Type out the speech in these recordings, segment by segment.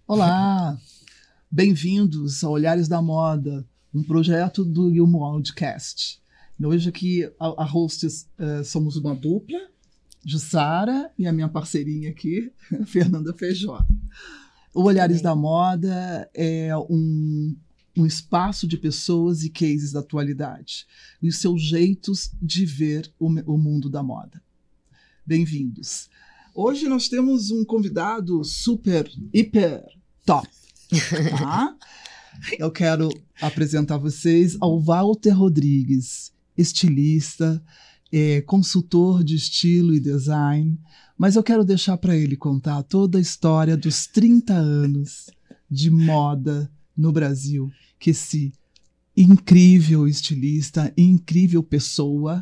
Olá, bem-vindos a Olhares da Moda, um projeto do Ilmo Podcast. Hoje aqui a hostess somos uma dupla, Jussara e a minha parceirinha aqui, Fernanda Feijó. O Olhares da Moda é um espaço de pessoas e cases da atualidade e os seus jeitos de ver o mundo da moda. Bem-vindos. Hoje nós temos um convidado super, hiper top. Tá? Eu quero apresentar vocês ao Walter Rodrigues, estilista, consultor de estilo e design, mas eu quero deixar para ele contar toda a história dos 30 anos de moda no Brasil, que esse incrível estilista, incrível pessoa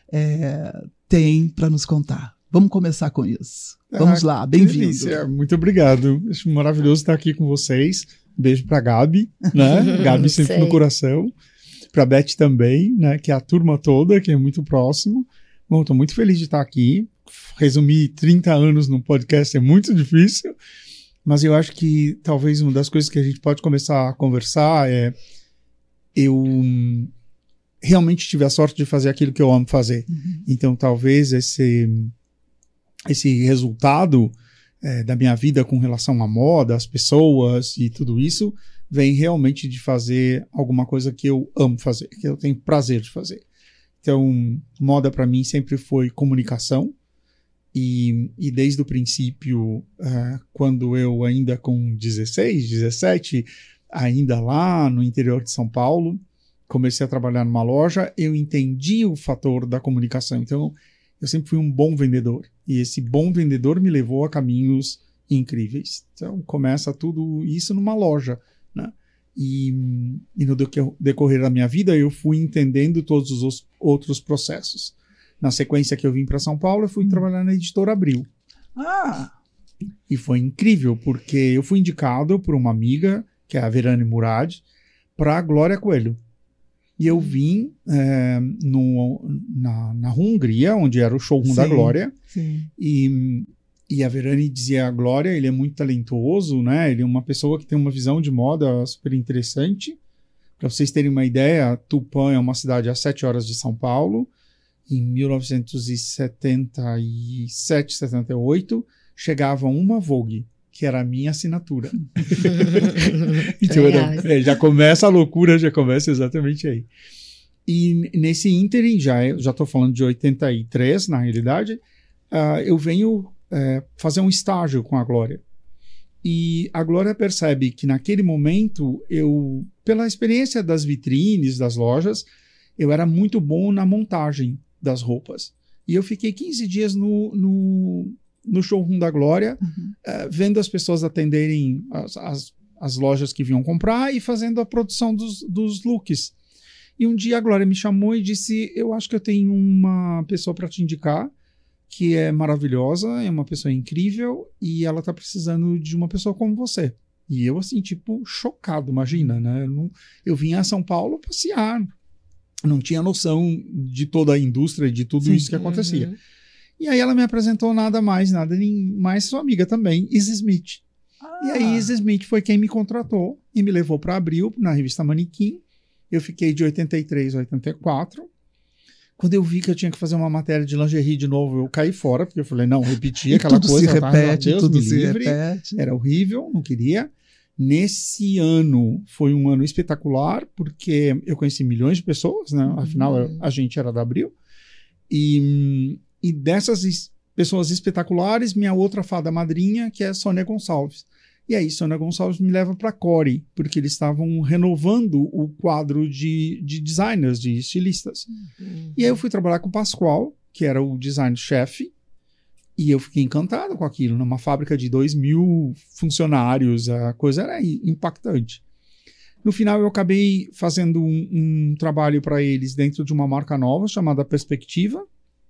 tem para nos contar. Vamos começar com isso. Vamos lá, bem-vindo. Muito obrigado. Acho maravilhoso estar aqui com vocês. Beijo para Gabi, né? Gabi sempre no coração. Para Beth também, né? Que é a turma toda, que é muito próximo. Bom, estou muito feliz de estar aqui. Resumir 30 anos num podcast é muito difícil, mas eu acho que talvez uma das coisas que a gente pode começar a conversar é eu realmente tive a sorte de fazer aquilo que eu amo fazer. Então talvez esse resultado da minha vida com relação à moda, às pessoas e tudo isso, vem realmente de fazer alguma coisa que eu amo fazer, que eu tenho prazer de fazer. Então, moda para mim sempre foi comunicação e desde o princípio, quando eu ainda com 16, 17, ainda lá no interior de São Paulo, comecei a trabalhar numa loja, eu entendi o fator da comunicação. Então, eu sempre fui um bom vendedor. E esse bom vendedor me levou a caminhos incríveis. Então, começa tudo isso numa loja, né? E no decorrer da minha vida, eu fui entendendo todos os outros processos. Na sequência que eu vim para São Paulo, eu fui trabalhar na Editora Abril. E foi incrível, porque eu fui indicado por uma amiga, que é a Verane Murad, para a Glória Coelho. E eu vim na Hungria, onde era o showroom da Glória. Sim. E a Verane dizia: a Glória, ele é muito talentoso, né? Ele é uma pessoa que tem uma visão de moda super interessante. Para vocês terem uma ideia, Tupã é uma cidade a 7 horas de São Paulo. Em 1977, 78, chegava uma Vogue, que era a minha assinatura. Então, já começa a loucura, já começa exatamente aí. E nesse ínterim, já estou falando de 83, na realidade, eu venho fazer um estágio com a Glória. E a Glória percebe que naquele momento, pela experiência das vitrines, das lojas, eu era muito bom na montagem das roupas. E eu fiquei 15 dias no showroom da Glória, vendo as pessoas atenderem as lojas que vinham comprar e fazendo a produção dos looks. E um dia a Glória me chamou e disse: eu acho que eu tenho uma pessoa para te indicar, que é maravilhosa, é uma pessoa incrível e ela está precisando de uma pessoa como você. E eu, assim, tipo, chocado, imagina, né? Eu vim a São Paulo passear, não tinha noção de toda a indústria e de tudo isso que acontecia. E aí ela me apresentou nada mais sua amiga também, Izzy Smith. E aí Izzy Smith foi quem me contratou e me levou para Abril, na revista Manequim. Eu fiquei de 83 a 84. Quando eu vi que eu tinha que fazer uma matéria de lingerie de novo, eu caí fora, porque eu falei, não, repetir aquela tudo coisa. Se repete, Deus tudo me se livre. repete. Era horrível, não queria. Nesse ano, foi um ano espetacular, porque eu conheci milhões de pessoas, né? Afinal, a gente era da Abril. E dessas pessoas espetaculares, minha outra fada madrinha, que é a Sônia Gonçalves. E aí, Sônia Gonçalves me leva para a Core, porque eles estavam renovando o quadro de designers, de estilistas. E aí eu fui trabalhar com o Pascoal, que era o design-chefe, e eu fiquei encantado com aquilo. Numa fábrica de 2.000 funcionários, a coisa era impactante. No final, eu acabei fazendo um trabalho para eles dentro de uma marca nova, chamada Perspectiva.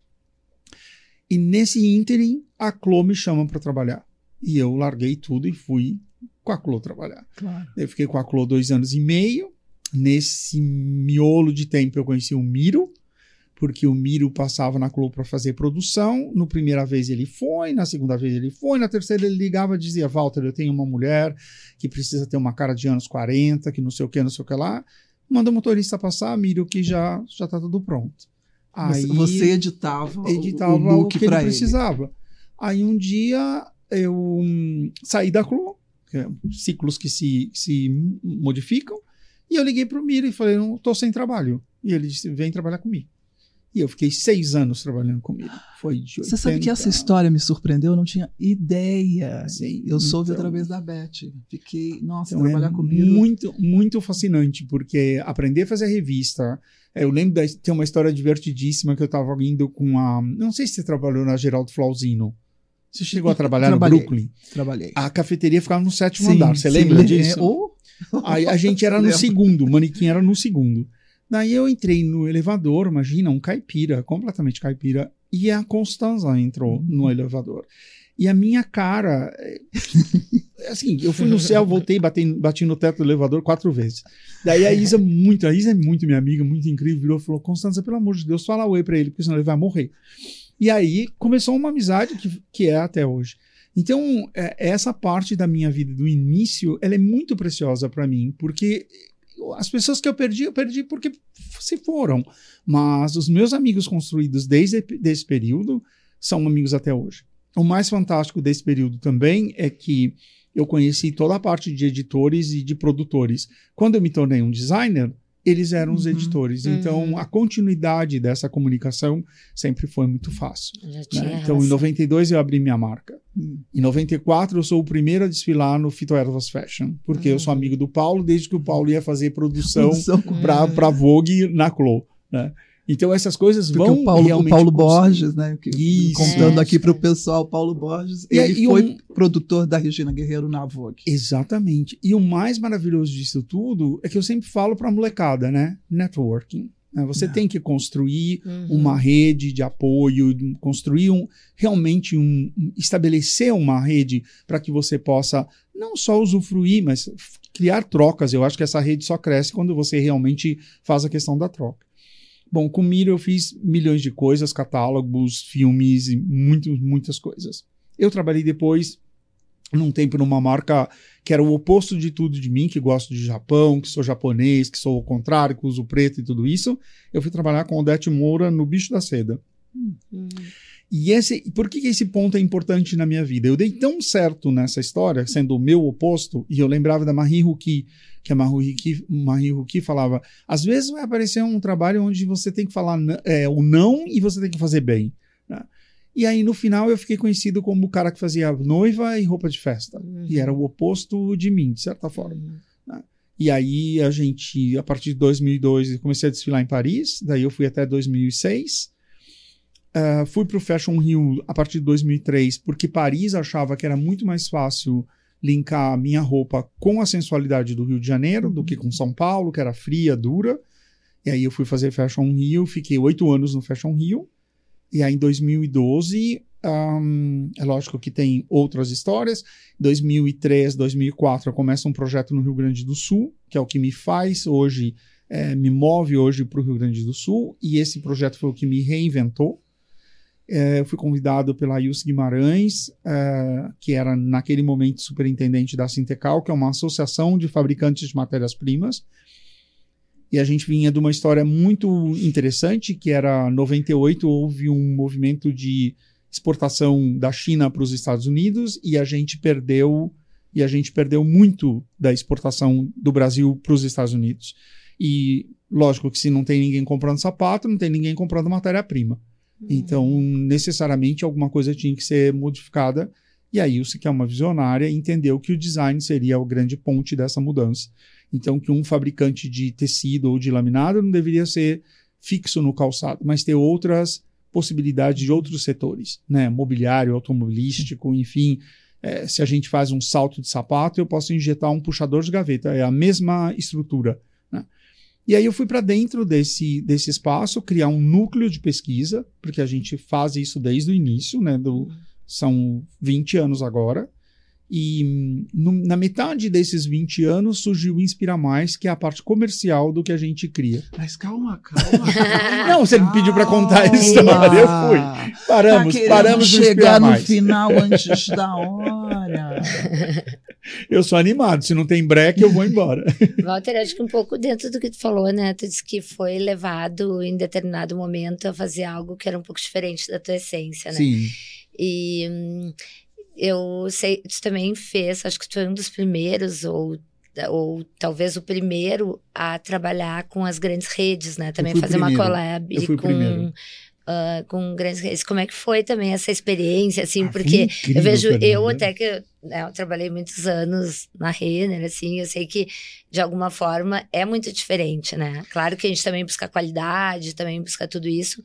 E nesse ínterim, a Clô me chama para trabalhar. E eu larguei tudo e fui com a Clô trabalhar. Claro. Eu fiquei com a Clô 2 anos e meio. Nesse miolo de tempo, eu conheci o Miro, porque o Miro passava na Clô para fazer produção. Na primeira vez ele foi, na segunda vez ele foi, na terceira ele ligava e dizia: Walter, eu tenho uma mulher que precisa ter uma cara de anos 40, que não sei o que lá. Manda o motorista passar, Miro, que já tá tudo pronto. Aí você editava o look o que ele para precisava. Aí um dia eu saí da Clô, ciclos que se modificam, e eu liguei para o Miro e falei: não, estou sem trabalho. E ele disse: vem trabalhar comigo. E eu fiquei 6 anos trabalhando comigo. Foi de 80... Você sabe que essa história me surpreendeu? Eu não tinha ideia. Sim, eu soube através da Beth. Fiquei, nossa, então trabalhar comigo... Muito, muito fascinante, porque aprender a fazer revista... Eu lembro de ter uma história divertidíssima que eu estava indo com a... Não sei se você trabalhou na Geraldo Flauzino. Você chegou a trabalhar no Brooklyn? Trabalhei. A cafeteria ficava no 7º andar. Você lembra disso? Aí a gente era no segundo. O manequim era no segundo. Daí eu entrei no elevador, imagina, um caipira, completamente caipira, e a Constanza entrou no elevador. E a minha cara... assim, eu fui no céu, voltei, bati no teto do elevador 4 vezes. Daí a Isa é muito minha amiga, muito incrível, virou e falou: Constanza, pelo amor de Deus, fala oi pra ele, porque senão ele vai morrer. E aí começou uma amizade que é até hoje. Então, essa parte da minha vida do início, ela é muito preciosa para mim, porque as pessoas que eu perdi porque se foram. Mas os meus amigos construídos desde esse período são amigos até hoje. O mais fantástico desse período também é que eu conheci toda a parte de editores e de produtores. Quando eu me tornei um designer, eles eram os editores. Então, a continuidade dessa comunicação sempre foi muito fácil. Né? Então, em 92, eu abri minha marca. Em 94, eu sou o primeiro a desfilar no Fito Ervas Fashion, porque eu sou amigo do Paulo, desde que o Paulo ia fazer produção para Vogue na Clô. Né? Então, essas coisas vão o Paulo Borges, né? Contando aqui para o pessoal, o Paulo Borges, ele foi produtor da Regina Guerreiro na Vogue. Exatamente. E o mais maravilhoso disso tudo é que eu sempre falo para a molecada, né? Networking. Né? Você tem que construir uma rede de apoio, construir estabelecer uma rede para que você possa não só usufruir, mas criar trocas. Eu acho que essa rede só cresce quando você realmente faz a questão da troca. Bom, com o Miro eu fiz milhões de coisas, catálogos, filmes e muitas coisas. Eu trabalhei depois, num tempo, numa marca que era o oposto de tudo de mim, que gosto de Japão, que sou japonês, que sou o contrário, que uso preto e tudo isso. Eu fui trabalhar com Odete Moura no Bicho da Seda. E por que esse ponto é importante na minha vida? Eu dei tão certo nessa história, sendo o meu oposto, e eu lembrava da Marie Ruki, que a Marie Ruki falava: às vezes vai aparecer um trabalho onde você tem que falar o não e você tem que fazer bem. Né? E aí, no final, eu fiquei conhecido como o cara que fazia noiva e roupa de festa. E era o oposto de mim, de certa forma. Né? E aí, a partir de 2002, eu comecei a desfilar em Paris. Daí eu fui até 2006. Fui para o Fashion Rio a partir de 2003, porque Paris achava que era muito mais fácil linkar a minha roupa com a sensualidade do Rio de Janeiro do que com São Paulo, que era fria, dura. E aí eu fui fazer Fashion Rio, fiquei 8 anos no Fashion Rio. E aí em 2012, é lógico que tem outras histórias. Em 2003, 2004, eu começo um projeto no Rio Grande do Sul, que é o que me faz hoje, me move hoje para o Rio Grande do Sul. E esse projeto foi o que me reinventou. Eu fui convidado pela Ilse Guimarães, que era naquele momento superintendente da Sintecal, que é uma associação de fabricantes de matérias-primas. E a gente vinha de uma história muito interessante, que era em 98, houve um movimento de exportação da China para os Estados Unidos e a gente perdeu muito da exportação do Brasil para os Estados Unidos. E lógico que se não tem ninguém comprando sapato, não tem ninguém comprando matéria-prima. Então, necessariamente, alguma coisa tinha que ser modificada. E a Ilse, que é uma visionária, entendeu que o design seria o grande ponte dessa mudança. Então, que um fabricante de tecido ou de laminado não deveria ser fixo no calçado, mas ter outras possibilidades de outros setores, né? Mobiliário, automobilístico, enfim. Se a gente faz um salto de sapato, eu posso injetar um puxador de gaveta. É a mesma estrutura, né? E aí eu fui para dentro desse espaço, criar um núcleo de pesquisa, porque a gente faz isso desde o início, né? São 20 anos agora. E na metade desses 20 anos surgiu o Inspira Mais, que é a parte comercial do que a gente cria. Mas calma. Não, você me pediu para contar a história, eu fui. Paramos de chegar no final antes da hora. Eu sou animado, se não tem break eu vou embora. Walter, acho que um pouco dentro do que tu falou, né? Tu disse que foi levado em determinado momento a fazer algo que era um pouco diferente da tua essência, né? Sim. E eu sei, tu também fez, acho que tu foi um dos primeiros, ou talvez o primeiro a trabalhar com as grandes redes, né? Também fazer uma collab com grandes redes. Como é que foi também essa experiência, assim? Porque incrível, eu vejo, eu até que eu trabalhei muitos anos na Renner, assim, eu sei que de alguma forma é muito diferente, né? Claro que a gente também busca qualidade, também busca tudo isso,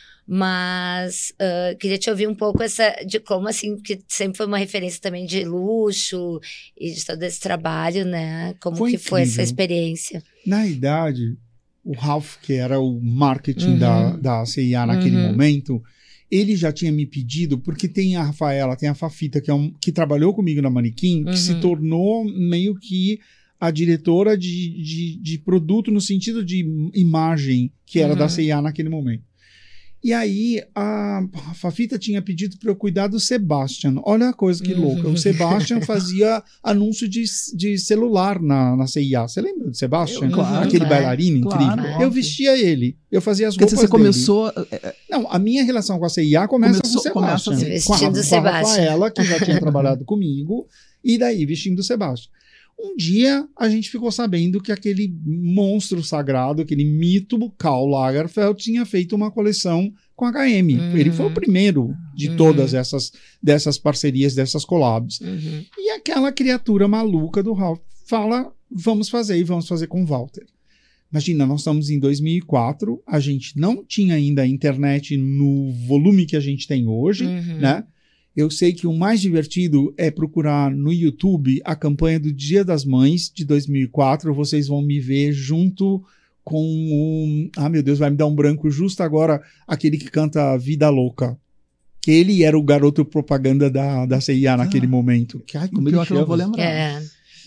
mas queria te ouvir um pouco de como, assim, que sempre foi uma referência também de luxo e de todo esse trabalho, né? Como foi essa experiência? Na idade, o Ralph, que era o marketing da CIA naquele momento, ele já tinha me pedido, porque tem a Rafaela, tem a Fafita, que trabalhou comigo na Manequim, que se tornou meio que a diretora de produto no sentido de imagem, que era da CIA naquele momento. E aí, a Fafita tinha pedido para eu cuidar do Sebastian. Olha a coisa que louca. O Sebastian fazia anúncio de celular na CIA. Você lembra do Sebastian? Claro, aquele bailarino incrível. Claro. Eu vestia ele. Eu fazia as roupas dele. Você começou... Não, a minha relação com a CIA começa com o Sebastian. Vestindo o Sebastian. Com a Rafaela, que já tinha trabalhado comigo. E daí, vestindo o Sebastian. Um dia, a gente ficou sabendo que aquele monstro sagrado, aquele mito, Karl Lagerfeld, tinha feito uma coleção com a H&M. Ele foi o primeiro de todas dessas parcerias, dessas collabs. E aquela criatura maluca do Ralph fala, vamos fazer com o Walter. Imagina, nós estamos em 2004, a gente não tinha ainda a internet no volume que a gente tem hoje, né? Eu sei que o mais divertido é procurar no YouTube a campanha do Dia das Mães de 2004. Vocês vão me ver junto com o... Ah, meu Deus, vai me dar um branco justo agora, aquele que canta Vida Louca. Ele era o garoto propaganda da CIA naquele momento. Ai, como ele chama? Eu não vou lembrar.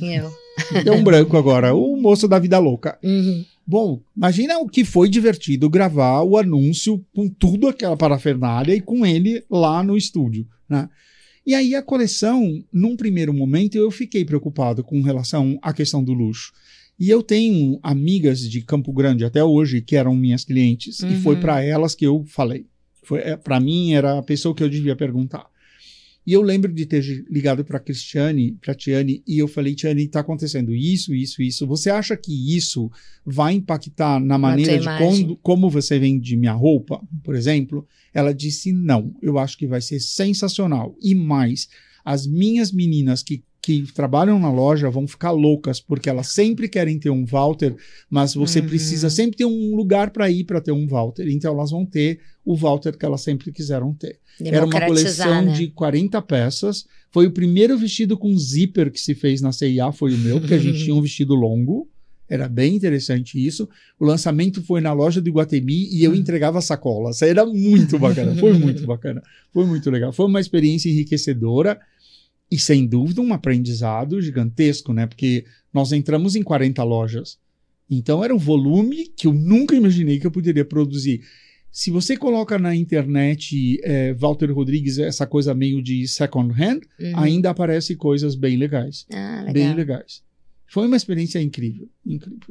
Deu um branco agora. O moço da Vida Louca. Bom, imagina o que foi divertido gravar o anúncio com tudo aquela parafernália e com ele lá no estúdio, né? E aí a coleção, num primeiro momento, eu fiquei preocupado com relação à questão do luxo. E eu tenho amigas de Campo Grande até hoje que eram minhas clientes e foi para elas que eu falei. Para mim era a pessoa que eu devia perguntar. E eu lembro de ter ligado para Tiane, e eu falei, Tiane, está acontecendo isso. Você acha que isso vai impactar na maneira de como você vende minha roupa, por exemplo? Ela disse, não, eu acho que vai ser sensacional. E mais, as minhas meninas que trabalham na loja vão ficar loucas, porque elas sempre querem ter um Walter, mas você precisa sempre ter um lugar para ir para ter um Walter. Então elas vão ter o Walter que elas sempre quiseram ter. Era uma coleção de 40 peças. Foi o primeiro vestido com zíper que se fez na CIA, foi o meu, porque a gente tinha um vestido longo. Era bem interessante isso. O lançamento foi na loja do Iguatemi e eu entregava sacolas. Era muito bacana, foi muito bacana. Foi muito legal. Foi uma experiência enriquecedora e, sem dúvida, um aprendizado gigantesco, né? Porque nós entramos em 40 lojas. Então, era um volume que eu nunca imaginei que eu poderia produzir. Se você coloca na internet Walter Rodrigues, essa coisa meio de second hand, ainda aparece coisas bem legais. Legal. Bem legais. Foi uma experiência incrível, incrível.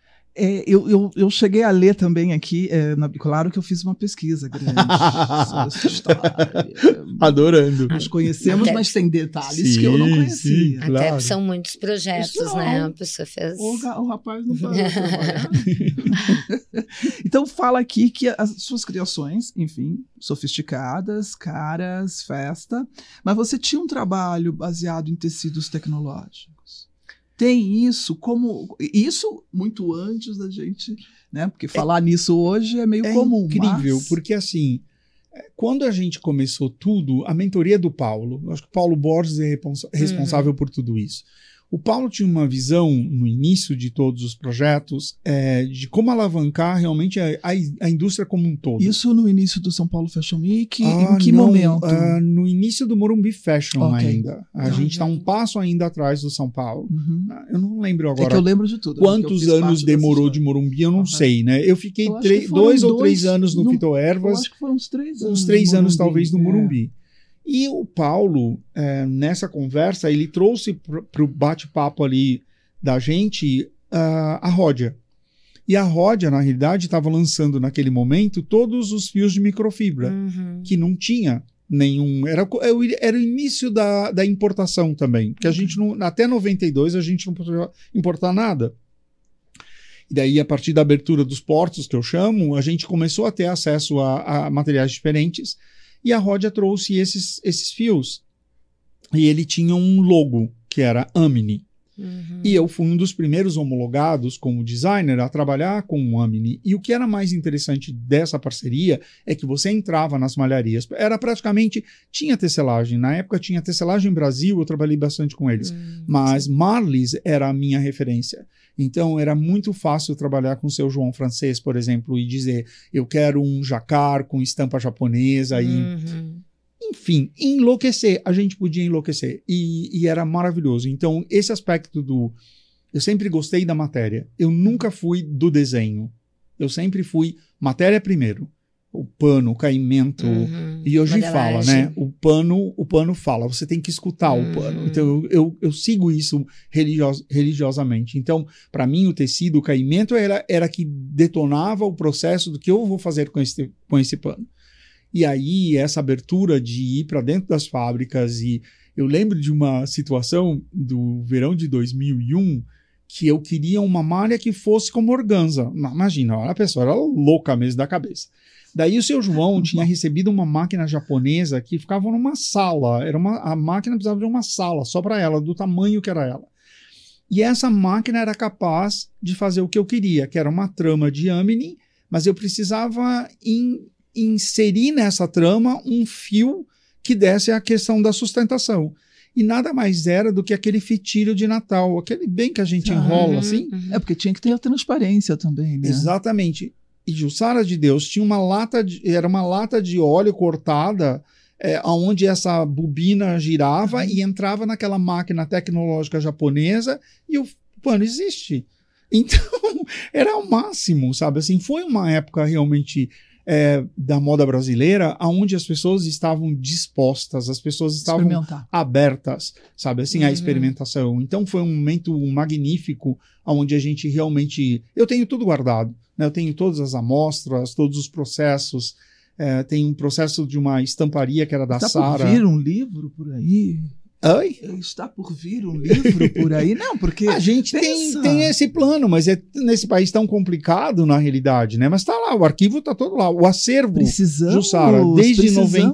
Eu cheguei a ler também aqui, claro que eu fiz uma pesquisa grande sobre essa história. Adorando. Nós conhecemos, mas tem detalhes que eu não conhecia. Sim, claro. Até são muitos projetos, né? A pessoa fez... O rapaz não parou de trabalhar. Então fala aqui que as suas criações, enfim, sofisticadas, caras, festa, mas você tinha um trabalho baseado em tecidos tecnológicos. Tem isso muito antes da gente, né? Porque falar nisso hoje é meio comum. É incrível, porque assim, quando a gente começou tudo, a mentoria do Paulo, eu acho que o Paulo Borges é responsável por tudo isso. O Paulo tinha uma visão, no início de todos os projetos, de como alavancar realmente a indústria como um todo. Isso no início do São Paulo Fashion Week? Em que momento? No início do Morumbi Fashion ainda. A gente está um passo ainda atrás do São Paulo. Eu não lembro agora. É que eu lembro de tudo. Quantos anos demorou de Morumbi, eu não sei, né? Eu fiquei 2 ou 3 anos no Fitoervas. Eu acho que foram uns 3 anos. Uns 3 anos, talvez, no Morumbi. E o Paulo, nessa conversa, ele trouxe para o bate-papo ali da gente a Ródia. E a Ródia, na realidade, estava lançando naquele momento todos os fios de microfibra, que não tinha nenhum... Era o início da importação também, porque a gente não, até 92 a gente não podia importar nada. E daí, a partir da abertura dos portos, que eu chamo, a gente começou a ter acesso a materiais diferentes. E a Ródia trouxe esses fios. E ele tinha um logo, que era Amini. E eu fui um dos primeiros homologados como designer a trabalhar com o Amini. E o que era mais interessante dessa parceria é que você entrava nas malharias. Era praticamente... Tinha tecelagem. Na época tinha tecelagem no Brasil, eu trabalhei bastante com eles. Mas Marlies era a minha referência. Então, era muito fácil trabalhar com o seu João Francês, por exemplo, e dizer, eu quero um jacquard com estampa japonesa. Enfim, enlouquecer. A gente podia enlouquecer. E era maravilhoso. Então, esse aspecto eu sempre gostei da matéria. Eu nunca fui do desenho. Eu sempre fui matéria primeiro. O pano, o caimento. E hoje fala, né? O pano fala. Você tem que escutar o pano. Então, eu sigo isso religiosamente. Então, para mim, o tecido, o caimento era que detonava o processo do que eu vou fazer com esse pano. E aí, essa abertura de ir para dentro das fábricas. E eu lembro de uma situação do verão de 2001 que eu queria uma malha que fosse como organza. Imagina, a pessoa era louca mesmo da cabeça. Daí o seu João tinha recebido uma máquina japonesa que ficava numa sala. A máquina precisava de uma sala só para ela, do tamanho que era ela. E essa máquina era capaz de fazer o que eu queria, que era uma trama de Amini, mas eu precisava inserir nessa trama um fio que desse a questão da sustentação. E nada mais era do que aquele fitilho de Natal, aquele bem que a gente enrola assim. É porque tinha que ter a transparência também, né? Exatamente. E Jussara de Deus tinha era uma lata de óleo cortada, onde essa bobina girava e entrava naquela máquina tecnológica japonesa e o pano existe. Então, era o máximo, sabe? Assim, foi uma época realmente da moda brasileira onde as pessoas estavam dispostas, as pessoas estavam abertas, sabe? Assim, à experimentação. Então, foi um momento magnífico onde a gente realmente... Eu tenho tudo guardado. Eu tenho todas as amostras, todos os processos. Tem um processo de uma estamparia que era da Sara. Está por vir um livro por aí? Oi? Está por vir um livro por aí? Não, porque... A gente tem esse plano, mas nesse país tão complicado, na realidade, né? Mas está lá, o arquivo está todo lá. O acervo, Jussara, desde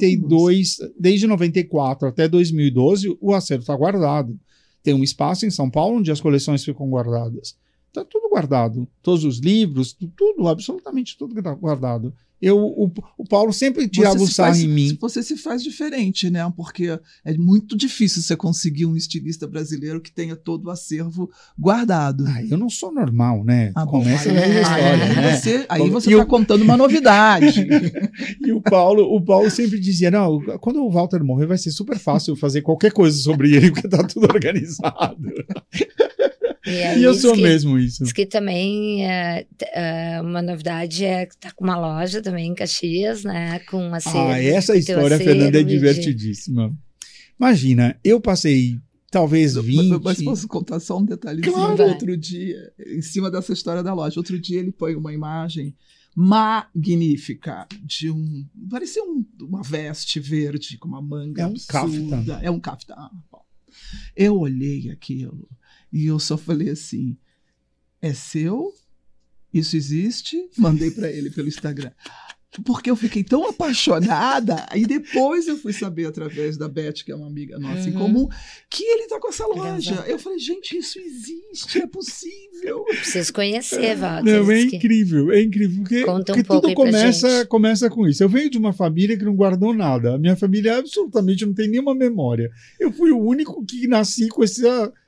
94 até 2012, o acervo está guardado. Tem um espaço em São Paulo onde as coleções ficam guardadas. Está tudo guardado. Todos os livros, tudo, absolutamente tudo guardado. O Paulo sempre tirava o sarro em mim. Você se faz diferente, né? Porque é muito difícil você conseguir um estilista brasileiro que tenha todo o acervo guardado. Eu não sou normal, né? Começa a minha história, né? Aí você está contando uma novidade. E o Paulo sempre dizia, não, quando o Walter morrer vai ser super fácil fazer qualquer coisa sobre ele, porque está tudo organizado. E eu sou mesmo isso. Diz que também uma novidade que tá com uma loja também em Caxias, né? Com acervo. Essa história, Fernanda, é divertidíssima. Imagina, eu passei talvez 20... Mas posso contar só um detalhe? Claro. Outro dia, em cima dessa história da loja, outro dia ele põe uma imagem magnífica de parecia uma veste verde com uma manga absurda. É um caftan. Eu olhei aquilo e eu só falei assim, é seu? Isso existe? Mandei para ele pelo Instagram. Porque eu fiquei tão apaixonada, e depois eu fui saber, através da Beth, que é uma amiga nossa em comum, que ele tá com essa loja. Eu falei, gente, isso existe, é possível. Preciso conhecer, Walter. Não, é incrível, porque tudo começa com isso. Eu venho de uma família que não guardou nada. A minha família absolutamente não tem nenhuma memória. Eu fui o único que nasci com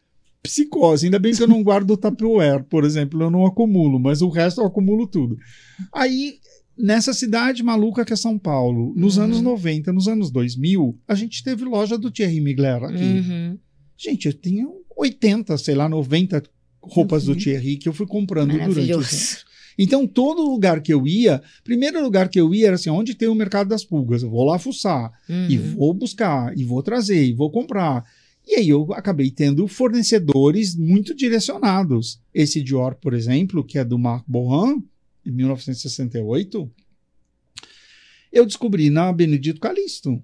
psicose. Ainda bem que eu não guardo o Tupperware, por exemplo, eu não acumulo, mas o resto eu acumulo tudo. Aí, nessa cidade maluca que é São Paulo, nos anos 90, nos anos 2000, a gente teve loja do Thierry Mugler aqui. Gente, eu tinha 80, sei lá, 90 roupas do Thierry que eu fui comprando durante os anos. Então, todo lugar que eu ia, primeiro lugar que eu ia era assim, onde tem o mercado das pulgas, eu vou lá fuçar, e vou buscar, e vou trazer, e vou comprar. E aí eu acabei tendo fornecedores muito direcionados. Esse Dior, por exemplo, que é do Marc Bohan, em 1968, eu descobri na Benedito Calixto.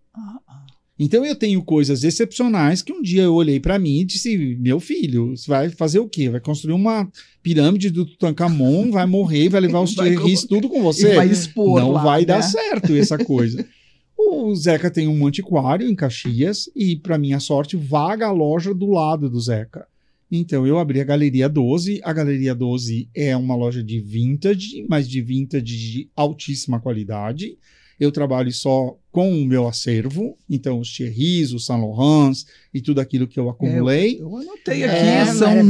Então eu tenho coisas excepcionais que um dia eu olhei para mim e disse, meu filho, você vai fazer o quê? Vai construir uma pirâmide do Tutankhamon, vai morrer, vai levar os Thierrys tudo com você? E vai expor não lá, vai né? dar certo essa coisa. O Zeca tem um antiquário em Caxias e, para minha sorte, vaga a loja do lado do Zeca. Então eu abri a Galeria 12. A Galeria 12 é uma loja de vintage, mas de vintage de altíssima qualidade. Eu trabalho só com o meu acervo, então os Thierrys, os Saint Laurents e tudo aquilo que eu acumulei. Eu anotei aqui, são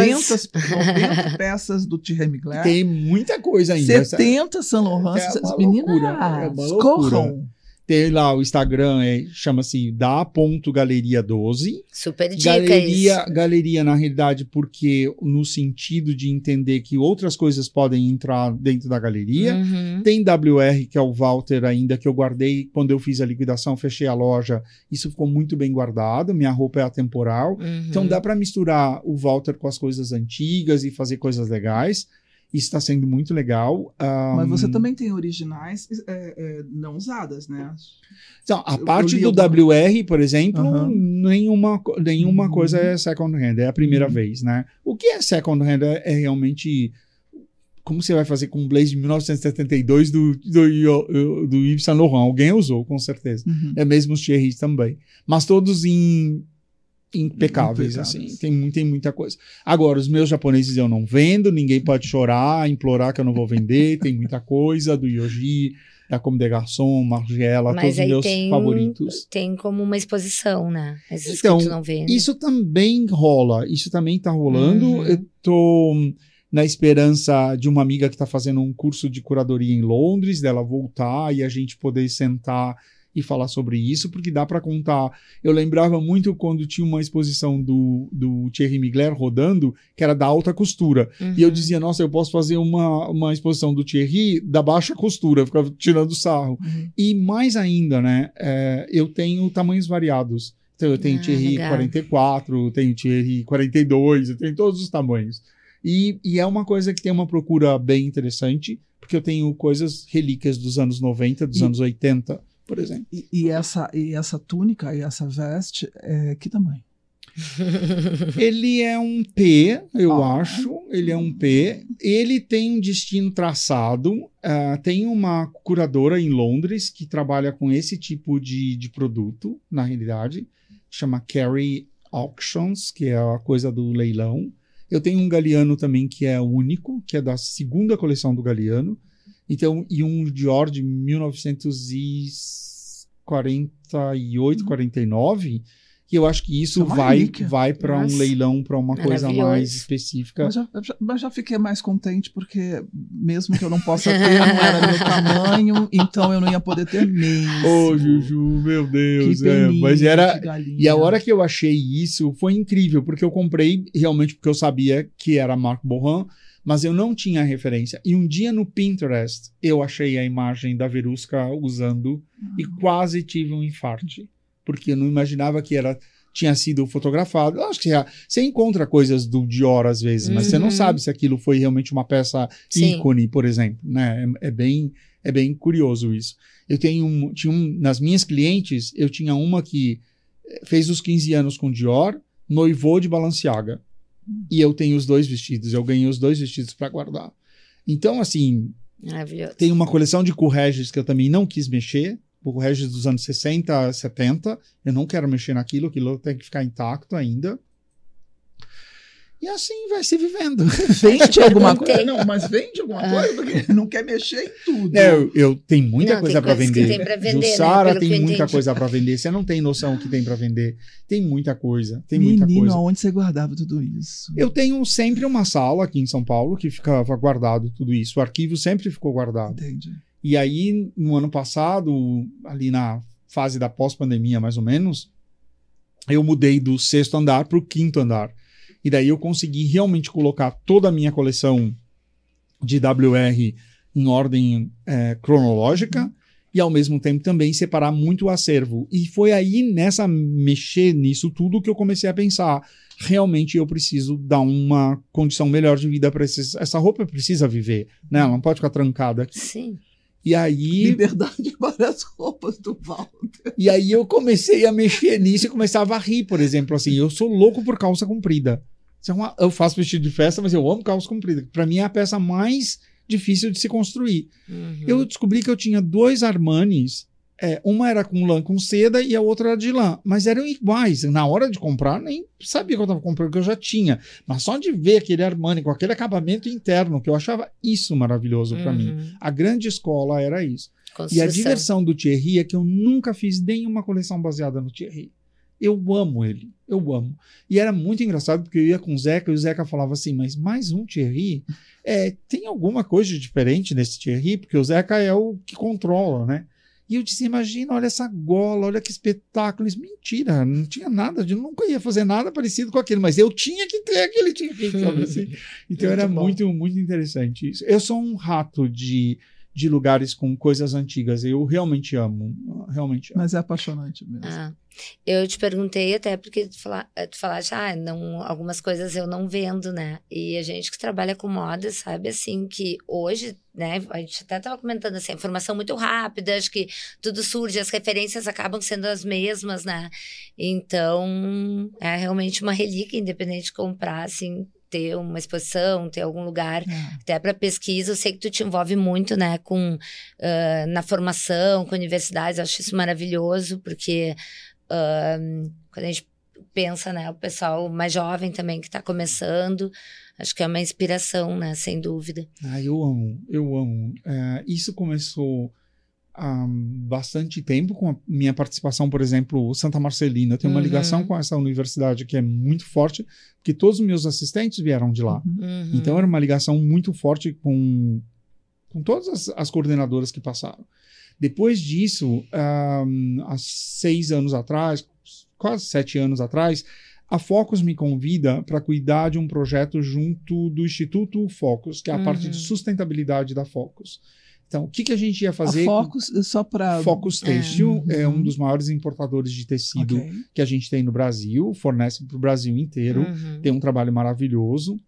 90 peças do Thierry Mugler. Tem muita coisa ainda. 70 Saint Laurents. Meninas, corram. Tem lá o Instagram, chama-se da.galeria12. Super dica isso. Galeria, na realidade, porque no sentido de entender que outras coisas podem entrar dentro da galeria. Tem WR, que é o Walter ainda, que eu guardei quando eu fiz a liquidação, fechei a loja. Isso ficou muito bem guardado, minha roupa é atemporal. Então dá para misturar o Walter com as coisas antigas e fazer coisas legais. Isso está sendo muito legal. Mas você também tem originais não usadas, né? Então, a parte do WR, por exemplo, nenhuma coisa é second hand, é a primeira vez, né? O que é second hand é realmente... Como você vai fazer com um blazer de 1972 do Yves Saint Laurent? Alguém usou, com certeza. É mesmo os Thierry também. Mas todos impecáveis, assim, tem muita coisa. Agora, os meus japoneses eu não vendo, ninguém pode chorar, implorar que eu não vou vender, tem muita coisa do Yoji, da Comme des Garçons, Margiela, todos os meus favoritos. Tem como uma exposição, né? Esses então, que tu não vende. Isso também rola, isso também tá rolando. Eu tô na esperança de uma amiga que tá fazendo um curso de curadoria em Londres, dela voltar e a gente poder sentar e falar sobre isso, porque dá para contar. Eu lembrava muito quando tinha uma exposição do Thierry Mugler rodando, que era da alta costura. E eu dizia, nossa, eu posso fazer uma exposição do Thierry da baixa costura, eu ficava tirando sarro. E mais ainda, né, eu tenho tamanhos variados. Então eu tenho Thierry legal. 44, tenho Thierry 42, eu tenho todos os tamanhos. E é uma coisa que tem uma procura bem interessante, porque eu tenho coisas relíquias dos anos 90, dos anos 80, por exemplo. E essa túnica e essa veste, que tamanho? Ele é um P, eu acho. Ele é um P. Ele tem um destino traçado. Tem uma curadora em Londres que trabalha com esse tipo de produto, na realidade. Chama Carrie Auctions, que é a coisa do leilão. Eu tenho um Galliano também que é único, que é da segunda coleção do Galliano. Então, e um Dior de 1948, 49, que eu acho que isso vai para um leilão, para uma coisa mais específica. Mas já fiquei mais contente, porque mesmo que eu não possa ter, não era meu tamanho, então eu não ia poder ter mesmo. Ô, Juju, meu Deus. Mas era... E a hora que eu achei isso, foi incrível, porque eu comprei realmente porque eu sabia que era Marc Bohan, mas eu não tinha referência. E um dia no Pinterest, eu achei a imagem da Verusca usando e quase tive um infarte. Porque eu não imaginava que tinha sido fotografado. Eu acho que você encontra coisas do Dior às vezes, mas você não sabe se aquilo foi realmente uma peça ícone, por exemplo. Né? É bem curioso isso. Eu nas minhas clientes, eu tinha uma que fez os 15 anos com Dior, noivou de Balenciaga. E eu tenho os 2 vestidos. Eu ganhei os 2 vestidos para guardar. Então, assim, tem uma coleção de Courrèges que eu também não quis mexer. O Courrèges dos anos 60, 70. Eu não quero mexer naquilo. Aquilo tem que ficar intacto ainda. E assim vai se vivendo. Vende alguma coisa? Não, mas vende alguma coisa, porque não quer mexer em tudo. Eu tenho muita coisa para vender. Tem pra vender, Jussara né? tem muita coisa para vender. Você não tem noção que tem para vender. Tem muita coisa. Menino, aonde você guardava tudo isso? Eu tenho sempre uma sala aqui em São Paulo que ficava guardado tudo isso. O arquivo sempre ficou guardado. Entendi. E aí, no ano passado, ali na fase da pós-pandemia, mais ou menos, eu mudei do 6º andar para o 5º andar. E daí eu consegui realmente colocar toda a minha coleção de WR em ordem cronológica e, ao mesmo tempo, também separar muito o acervo. E foi aí, mexer nisso tudo, que eu comecei a pensar, realmente eu preciso dar uma condição melhor de vida para essa roupa, precisa viver, né? Ela não pode ficar trancada aqui. Sim. E aí... Liberdade para as roupas do Walter. E aí eu comecei a mexer nisso e começava a rir, por exemplo, assim, eu sou louco por calça comprida. Eu faço vestido de festa, mas eu amo calça comprida. Para mim é a peça mais difícil de se construir. Eu descobri que eu tinha 2 Armanis, uma era com lã com seda e a outra era de lã, mas eram iguais. Na hora de comprar, nem sabia que eu estava comprando, que eu já tinha. Mas só de ver aquele Armani com aquele acabamento interno, que eu achava isso maravilhoso para mim. A grande escola era isso. Construção. E a diversão do Thierry é que eu nunca fiz nenhuma coleção baseada no Thierry. Eu amo ele, eu amo. E era muito engraçado porque eu ia com o Zeca e o Zeca falava assim, mas mais um Thierry? Tem alguma coisa de diferente nesse Thierry? Porque o Zeca é o que controla, né? E eu disse, imagina, olha essa gola, olha que espetáculo. Isso, mentira, não tinha nada, eu nunca ia fazer nada parecido com aquele, mas eu tinha que ter aquele Thierry, sabe assim? Então era muito, muito interessante isso. Eu sou um rato de lugares com coisas antigas. Eu realmente amo. Mas é apaixonante mesmo. Eu te perguntei até porque tu falaste, algumas coisas eu não vendo, né? E a gente que trabalha com moda sabe, assim, que hoje, né? A gente até estava comentando, assim, a informação muito rápida, acho que tudo surge, as referências acabam sendo as mesmas, né? Então, é realmente uma relíquia, independente de comprar, assim, ter uma exposição, ter algum lugar, até para pesquisa. Eu sei que tu te envolve muito, né, na formação, com universidades. Eu acho isso maravilhoso, porque quando a gente pensa, né, o pessoal mais jovem também que está começando, acho que é uma inspiração, né, sem dúvida. Eu amo. Isso começou há bastante tempo com a minha participação, por exemplo, Santa Marcelina. Eu tenho uma ligação com essa universidade que é muito forte, porque todos os meus assistentes vieram de lá. Então era uma ligação muito forte com todas as coordenadoras que passaram. Depois disso, há 6 anos atrás, quase 7 anos atrás, a Focus me convida para cuidar de um projeto junto do Instituto Focus, que é a parte de sustentabilidade da Focus. Então, o que a gente ia fazer? A Focus, só para... Focus Têxtil é um dos maiores importadores de tecido que a gente tem no Brasil, fornece para o Brasil inteiro, tem um trabalho maravilhoso.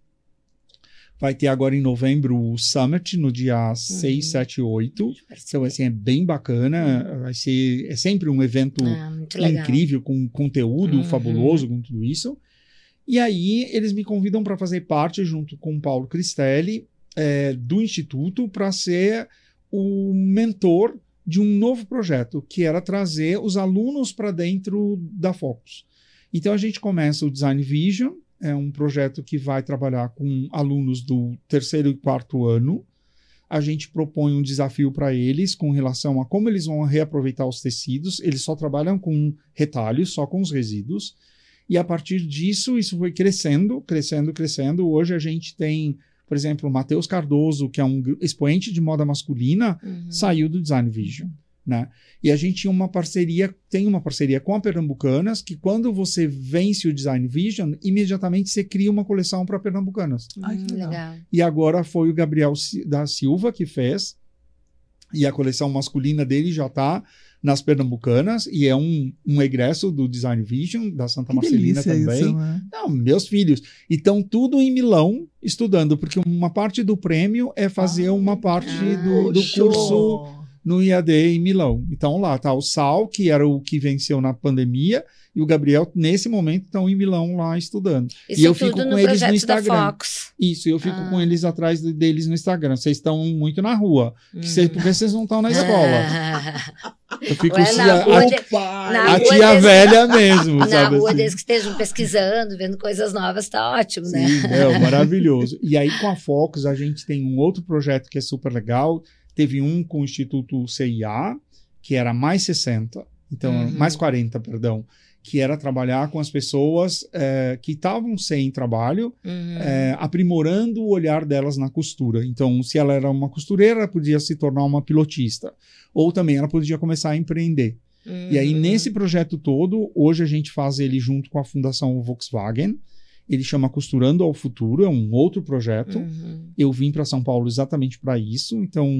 Vai ter agora em novembro o Summit, no dia 6, 7 e 8. Então, assim, é bem bacana. É sempre um evento incrível, com conteúdo fabuloso, com tudo isso. E aí, eles me convidam para fazer parte, junto com o Paulo Cristelli, do Instituto, para ser o mentor de um novo projeto, que era trazer os alunos para dentro da Focus. Então, a gente começa o Design Vision, é um projeto que vai trabalhar com alunos do 3º e 4º ano. A gente propõe um desafio para eles com relação a como eles vão reaproveitar os tecidos. Eles só trabalham com retalhos, só com os resíduos. E a partir disso, isso foi crescendo. Hoje a gente tem, por exemplo, o Matheus Cardoso, que é um expoente de moda masculina, saiu do Design Vision, né? E a gente tem uma parceria com a Pernambucanas, que quando você vence o Design Vision, imediatamente você cria uma coleção para Pernambucanas. Que legal. E agora foi o Gabriel da Silva que fez, e a coleção masculina dele já está nas Pernambucanas, e é um egresso do Design Vision, da Santa Marcelina também. Isso, né? Não, meus filhos. E estão tudo em Milão estudando, porque uma parte do prêmio é fazer uma parte do curso no IAD em Milão. Então lá está o Sal, que era o que venceu na pandemia, e o Gabriel, nesse momento, estão em Milão lá estudando. Isso e eu tudo fico com no eles no projeto Instagram. da Fox. Isso, eu fico com eles atrás deles no Instagram. Vocês estão muito na rua. Porque vocês não estão na escola. Eu fico a tia velha mesmo, na sabe? rua assim. desde que estejam pesquisando, vendo coisas novas, tá ótimo, né? Sim, maravilhoso. E aí com a Fox a gente tem um outro projeto que é super legal. Teve um com o Instituto CIA, que era mais 60, então mais 40, perdão, que era trabalhar com as pessoas que estavam sem trabalho, aprimorando o olhar delas na costura. Então, se ela era uma costureira, ela podia se tornar uma pilotista. Ou também ela podia começar a empreender. E aí, nesse projeto todo, hoje a gente faz ele junto com a Fundação Volkswagen. Ele chama Costurando ao Futuro, é um outro projeto. Eu vim para São Paulo exatamente para isso. Então,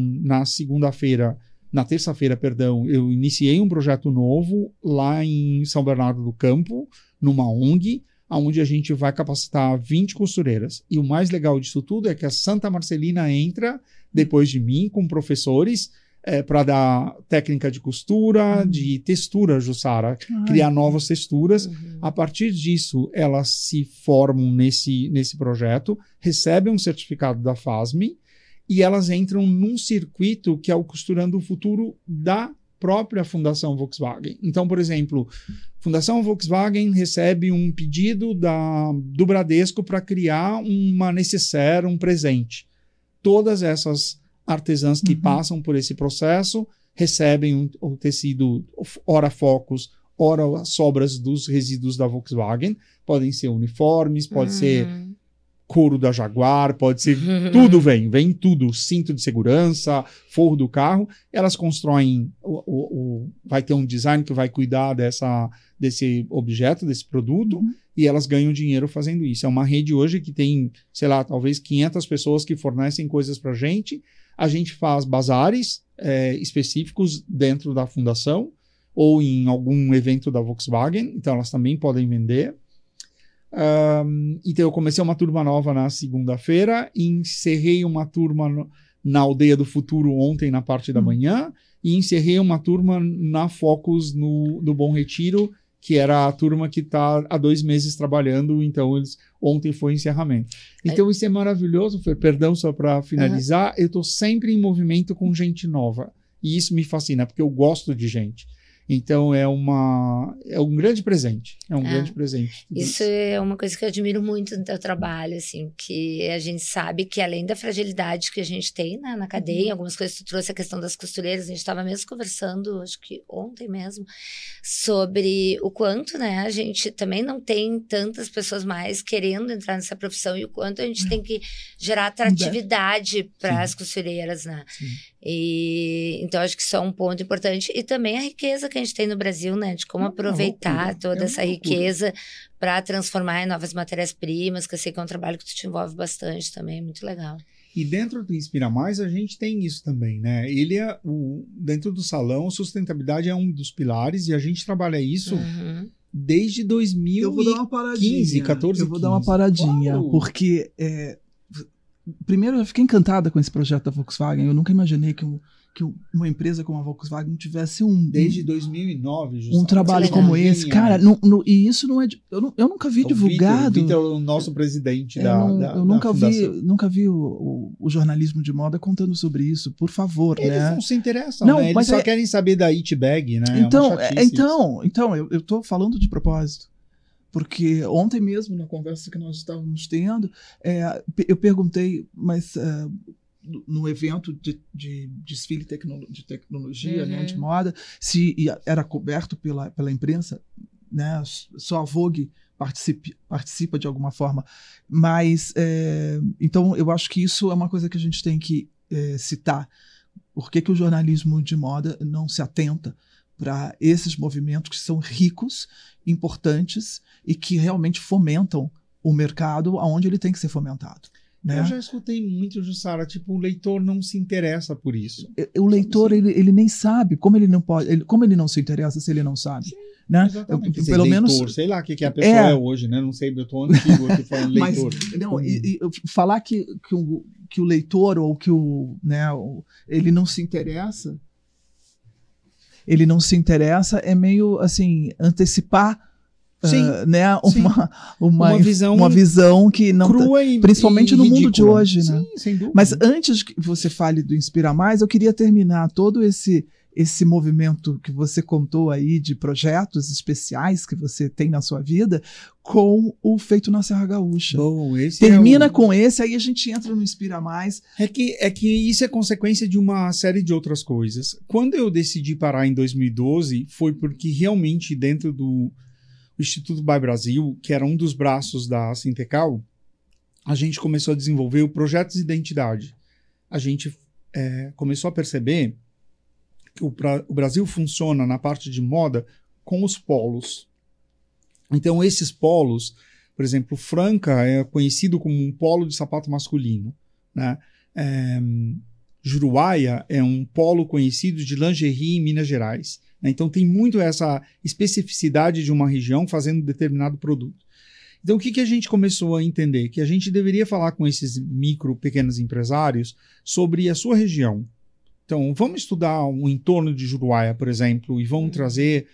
na terça-feira, perdão, eu iniciei um projeto novo lá em São Bernardo do Campo, numa ONG, onde a gente vai capacitar 20 costureiras. E o mais legal disso tudo é que a Santa Marcelina entra, depois de mim, com professores, para dar técnica de costura, de textura, Jussara, criar novas texturas. A partir disso, elas se formam nesse projeto, recebem um certificado da FASME, e elas entram num circuito que é o Costurando o Futuro da própria Fundação Volkswagen. Então, por exemplo, Fundação Volkswagen recebe um pedido do Bradesco para criar uma necessaire, um presente. Todas essas artesãs que passam por esse processo recebem o tecido, ora focos, ora sobras dos resíduos da Volkswagen. Podem ser uniformes, pode ser couro da Jaguar, pode ser... Tudo vem tudo. Cinto de segurança, forro do carro. Elas constroem... vai ter um design que vai cuidar desse objeto, desse produto, e elas ganham dinheiro fazendo isso. É uma rede hoje que tem, sei lá, talvez 500 pessoas que fornecem coisas pra gente. A gente faz bazares específicos dentro da fundação ou em algum evento da Volkswagen. Então, elas também podem vender. Então eu comecei uma turma nova na segunda-feira, encerrei uma turma na Aldeia do Futuro ontem na parte da manhã e encerrei uma turma na Focus no Bom Retiro, que era a turma que está há 2 meses trabalhando, então ontem foi o encerramento. Então isso é maravilhoso, perdão, só para finalizar, eu estou sempre em movimento com gente nova e isso me fascina, porque eu gosto de gente. Então é um grande presente. É um grande presente. Isso é uma coisa que eu admiro muito no teu trabalho, assim, que a gente sabe que além da fragilidade que a gente tem, né, na cadeia, algumas coisas tu trouxe a questão das costureiras, a gente estava mesmo conversando, acho que ontem mesmo, sobre o quanto, né, a gente também não tem tantas pessoas mais querendo entrar nessa profissão e o quanto a gente tem que gerar atratividade para as costureiras, né? Sim. E então acho que isso é um ponto importante e também a riqueza que a gente tem no Brasil, né, de como aproveitar toda essa riqueza para transformar em novas matérias-primas, que eu sei que é um trabalho que tu te envolve bastante também, muito legal. E dentro do Inspira Mais a gente tem isso também, né? Dentro do salão, sustentabilidade é um dos pilares e a gente trabalha isso desde 2015, eu vou dar uma paradinha, 14, eu vou dar uma paradinha, claro. Porque primeiro, eu fiquei encantada com esse projeto da Volkswagen. Eu nunca imaginei que uma empresa como a Volkswagen tivesse desde 2009, um trabalho como esse. Cara, e isso não é... Eu nunca vi divulgado. O Vitor é o nosso presidente eu nunca vi o jornalismo de moda contando sobre isso. Por favor, eles né? Não se interessam, né? Eles só querem saber da It Bag, né? Então, eu tô falando de propósito. Porque ontem mesmo, na conversa que nós estávamos tendo, eu perguntei, mas no evento de desfile de tecnologia, né, de moda, se era coberto pela imprensa, né, só a Vogue participa de alguma forma. Mas, então, eu acho que isso é uma coisa que a gente tem que citar. Por que o jornalismo de moda não se atenta para esses movimentos que são ricos, importantes e que realmente fomentam o mercado aonde ele tem que ser fomentado. Né? Eu já escutei muito, Jussara, tipo, o leitor não se interessa por isso. O leitor, ele nem sabe, como ele não se interessa se ele não sabe. Sim, né? Pelo menos, sei lá o que a pessoa é hoje, né? Não sei, eu tô antigo aqui falando leitor. Mas, não, falar que o leitor ou que ele não se interessa, ele não se interessa, é meio assim, antecipar né, uma visão que não crua principalmente no ridícula. Mundo de hoje, Sim, né? sem dúvida. Mas antes que você fale do Inspira Mais, eu queria terminar todo esse movimento que você contou aí de projetos especiais que você tem na sua vida com o Feito na Serra Gaúcha. Bom, esse termina com esse, aí a gente entra no Inspira Mais. É que isso é consequência de uma série de outras coisas. Quando eu decidi parar em 2012, foi porque realmente dentro do Instituto By Brasil, que era um dos braços da Sintecal, a gente começou a desenvolver o projeto de identidade. A gente começou a perceber que o Brasil funciona na parte de moda com os polos. Então, esses polos, por exemplo, Franca é conhecido como um polo de sapato masculino, né? Juruáia é um polo conhecido de lingerie em Minas Gerais. Né? Então, tem muito essa especificidade de uma região fazendo determinado produto. Então, o que a gente começou a entender? Que a gente deveria falar com esses pequenos empresários sobre a sua região. Então, vamos estudar o entorno de Juruáia, por exemplo, e vamos trazer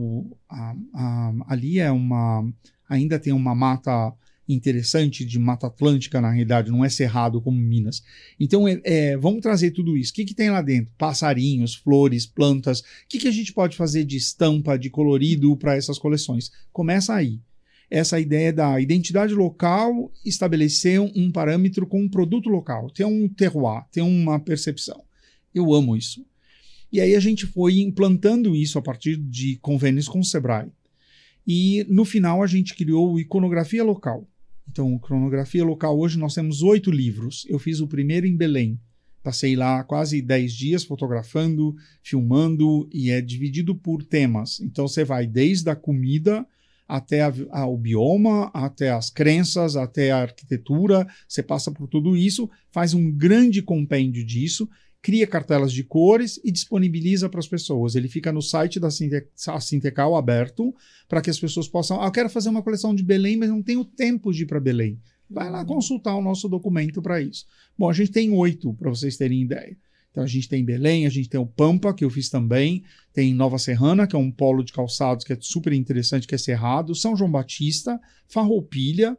ali ainda tem uma mata interessante de Mata Atlântica, na realidade, não é cerrado como Minas. Então, vamos trazer tudo isso. O que tem lá dentro? Passarinhos, flores, plantas. O que a gente pode fazer de estampa, de colorido para essas coleções? Começa aí. Essa ideia da identidade local, estabelecer um parâmetro com um produto local, ter um terroir, ter uma percepção. Eu amo isso. E aí a gente foi implantando isso a partir de convênios com o Sebrae. E no final a gente criou o Iconografia Local. Então, Iconografia Local, hoje nós temos 8 livros. Eu fiz o primeiro em Belém. Passei lá quase 10 dias fotografando, filmando, e é dividido por temas. Então você vai desde a comida até o bioma, até as crenças, até a arquitetura. Você passa por tudo isso, faz um grande compêndio disso, cria cartelas de cores e disponibiliza para as pessoas. Ele fica no site da Sintecal aberto para que as pessoas possam... eu quero fazer uma coleção de Belém, mas não tenho tempo de ir para Belém. Vai lá consultar o nosso documento para isso. Bom, a gente tem 8, para vocês terem ideia. Então, a gente tem Belém, a gente tem o Pampa, que eu fiz também, tem Nova Serrana, que é um polo de calçados que é super interessante, que é cerrado, São João Batista, Farroupilha,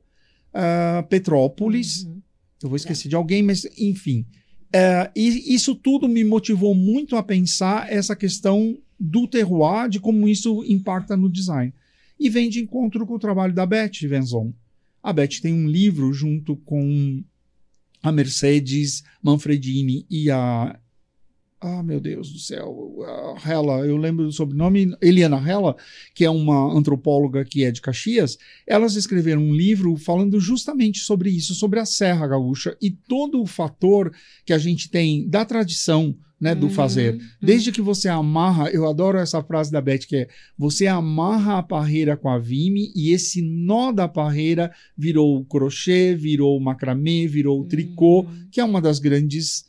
Petrópolis, eu vou esquecer de alguém, mas enfim... e isso tudo me motivou muito a pensar essa questão do terroir, de como isso impacta no design. E vem de encontro com o trabalho da Beth Venzon. A Beth tem um livro junto com a Mercedes Manfredini e meu Deus do céu, a Hella, eu lembro do sobrenome, Eliana Hella, que é uma antropóloga que é de Caxias. Elas escreveram um livro falando justamente sobre isso, sobre a Serra Gaúcha e todo o fator que a gente tem da tradição, né, do fazer. Desde que você amarra, eu adoro essa frase da Beth, que é: você amarra a parreira com a vime e esse nó da parreira virou crochê, virou macramê, virou tricô, que é uma das grandes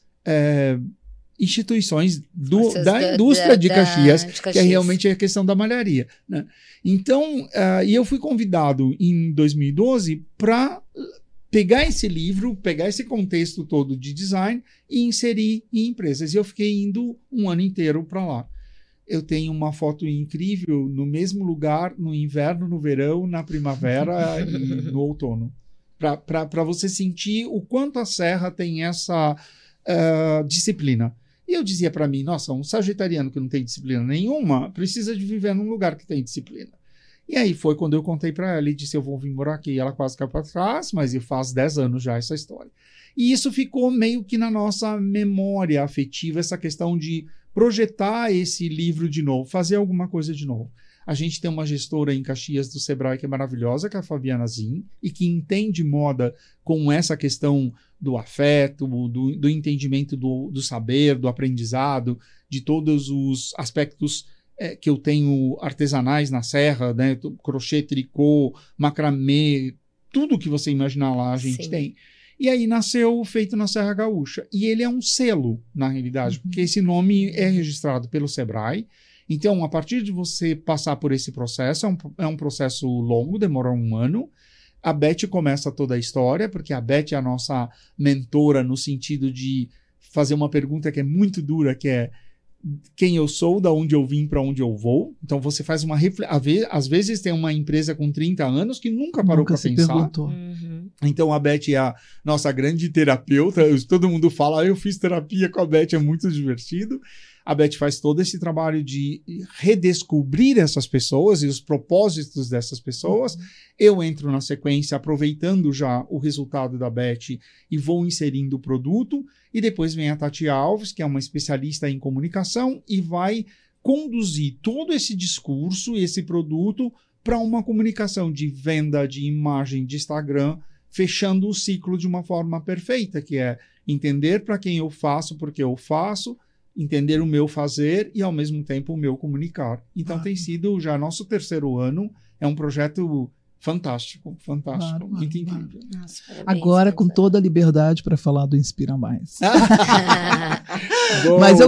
instituições da indústria de Caxias, que é realmente a questão da malharia, né? Então, e eu fui convidado em 2012 para pegar esse livro, pegar esse contexto todo de design e inserir em empresas. E eu fiquei indo um ano inteiro para lá. Eu tenho uma foto incrível no mesmo lugar, no inverno, no verão, na primavera e no outono. Para você sentir o quanto a Serra tem essa disciplina. E eu dizia para mim, nossa, um sagitariano que não tem disciplina nenhuma precisa de viver num lugar que tem disciplina. E aí foi quando eu contei para ela e disse, eu vou vir morar aqui. E ela quase caiu para trás, mas faz 10 anos já essa história. E isso ficou meio que na nossa memória afetiva, essa questão de projetar esse livro de novo, fazer alguma coisa de novo. A gente tem uma gestora em Caxias do Sebrae que é maravilhosa, que é a Fabiana Zin, e que entende moda com essa questão do afeto, do entendimento do saber, do aprendizado, de todos os aspectos que eu tenho artesanais na serra, né? Crochê, tricô, macramê, tudo que você imaginar lá a gente tem. E aí nasceu o Feito na Serra Gaúcha. E ele é um selo, na realidade, porque esse nome é registrado pelo Sebrae. Então, a partir de você passar por esse processo, é um processo longo, demora um ano. A Beth começa toda a história, porque a Beth é a nossa mentora no sentido de fazer uma pergunta que é muito dura, que é quem eu sou, da onde eu vim, para onde eu vou. Então você faz uma às vezes tem uma empresa com 30 anos que nunca parou para pensar. Então a Beth é a nossa grande terapeuta. Todo mundo fala, eu fiz terapia com a Beth, é muito divertido. A Beth faz todo esse trabalho de redescobrir essas pessoas e os propósitos dessas pessoas. Eu entro na sequência aproveitando já o resultado da Beth e vou inserindo o produto. E depois vem a Tati Alves, que é uma especialista em comunicação e vai conduzir todo esse discurso, esse produto, para uma comunicação de venda, de imagem, de Instagram, fechando o ciclo de uma forma perfeita, que é entender para quem eu faço, porque eu faço, entender o meu fazer e, ao mesmo tempo, o meu comunicar. Então, tem sido já nosso 3º ano, é um projeto fantástico, muito incrível. Nossa, agora, com toda a liberdade para falar do Inspira Mais. Mas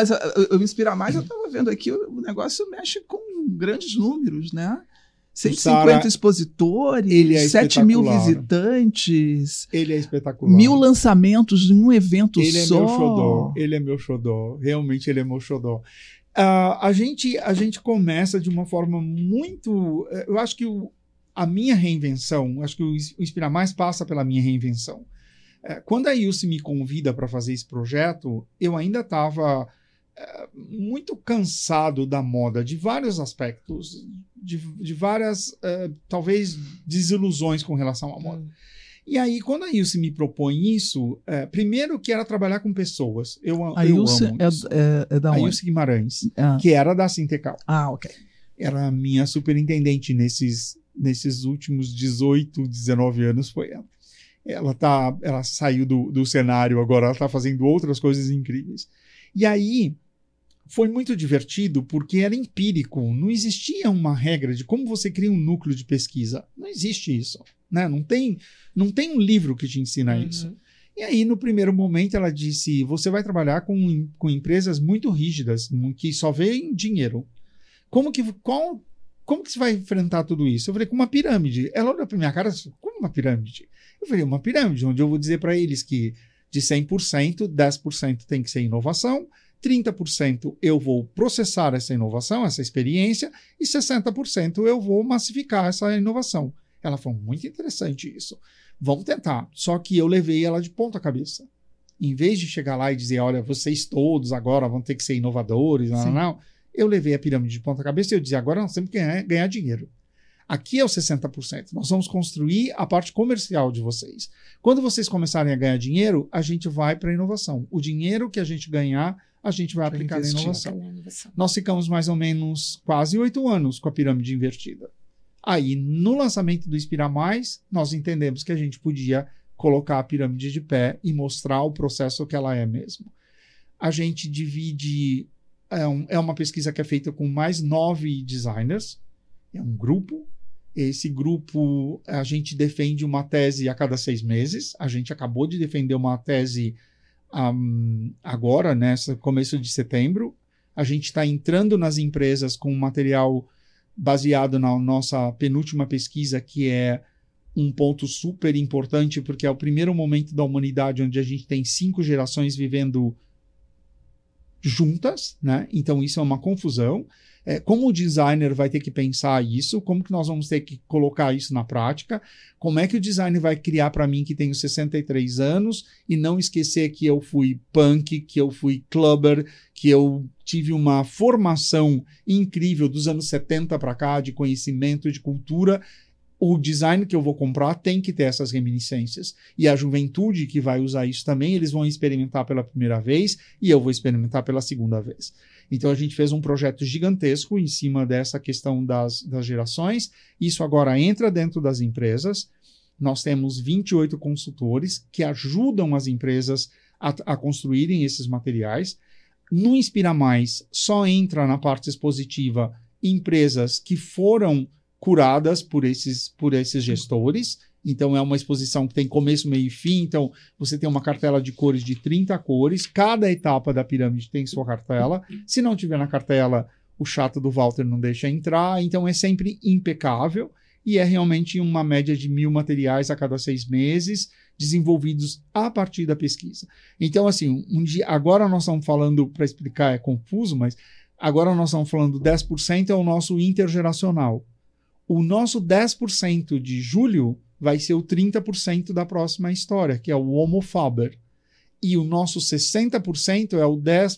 o Inspira Mais, eu estava vendo aqui, o negócio mexe com grandes números, né? 150 expositores, 7 mil visitantes. Ele é espetacular. 1000 lançamentos em um evento só. Ele é meu xodó. Realmente ele é meu xodó. A gente começa de uma forma muito... Eu acho que a minha reinvenção, acho que o Inspira Mais passa pela minha reinvenção. Quando a Ilse me convida para fazer esse projeto, eu ainda estava muito cansado da moda, de vários aspectos, de várias, talvez, desilusões com relação à moda. E aí, quando a Ilse me propõe isso, primeiro que era trabalhar com pessoas. A Ilse é da onde? A Ilse Guimarães, que era da Sintecal. Ok. Era a minha superintendente nesses últimos 18, 19 anos, foi ela. Ela saiu do cenário agora, ela está fazendo outras coisas incríveis. E aí, foi muito divertido porque era empírico, não existia uma regra de como você cria um núcleo de pesquisa. Não existe isso, né? Não tem um livro que te ensina isso. E aí, no primeiro momento, ela disse, você vai trabalhar com empresas muito rígidas, que só veem dinheiro. Como que você vai enfrentar tudo isso? Eu falei, com uma pirâmide. Ela olhou para minha cara e disse, como uma pirâmide? Eu falei, uma pirâmide, onde eu vou dizer para eles que de 100%, 10% tem que ser inovação, 30% eu vou processar essa inovação, essa experiência, e 60% eu vou massificar essa inovação. Ela falou, muito interessante isso. Vamos tentar. Só que eu levei ela de ponta cabeça. Em vez de chegar lá e dizer, olha, vocês todos agora vão ter que ser inovadores, não. Eu levei a pirâmide de ponta cabeça e eu disse, agora nós temos que ganhar dinheiro. Aqui é o 60%. Nós vamos construir a parte comercial de vocês. Quando vocês começarem a ganhar dinheiro, a gente vai para a inovação. O dinheiro que a gente ganhar, a gente vai aplicar na inovação. Nós ficamos mais ou menos quase 8 anos com a pirâmide invertida. Aí, no lançamento do Inspira Mais, nós entendemos que a gente podia colocar a pirâmide de pé e mostrar o processo que ela é mesmo. A gente divide... É uma pesquisa que é feita com mais 9 designers. É um grupo. Esse grupo, a gente defende uma tese a cada 6 meses. A gente acabou de defender uma tese agora, nesse começo de setembro. A gente está entrando nas empresas com material baseado na nossa penúltima pesquisa, que é um ponto super importante, porque é o primeiro momento da humanidade onde a gente tem 5 gerações vivendo juntas, né? Então isso é uma confusão. Como o designer vai ter que pensar isso? Como que nós vamos ter que colocar isso na prática? Como é que o design vai criar para mim que tenho 63 anos e não esquecer que eu fui punk, que eu fui clubber, que eu tive uma formação incrível dos anos 70 para cá de conhecimento, de cultura? O design que eu vou comprar tem que ter essas reminiscências. E a juventude que vai usar isso também, eles vão experimentar pela primeira vez e eu vou experimentar pela segunda vez. Então a gente fez um projeto gigantesco em cima dessa questão das gerações. Isso agora entra dentro das empresas. Nós temos 28 consultores que ajudam as empresas a construírem esses materiais. No Inspira Mais, só entra na parte expositiva empresas que foram curadas por esses gestores. Então é uma exposição que tem começo, meio e fim. Então você tem uma cartela de cores de 30 cores. Cada etapa da pirâmide tem sua cartela. Se não tiver na cartela, o chato do Walter não deixa entrar. Então é sempre impecável. E é realmente uma média de 1000 materiais a cada 6 meses, desenvolvidos a partir da pesquisa. Então, assim, agora nós estamos falando, para explicar é confuso, mas agora nós estamos falando 10% é o nosso intergeracional. O nosso 10% de julho vai ser o 30% da próxima história, que é o Homo Faber. E o nosso 60% é o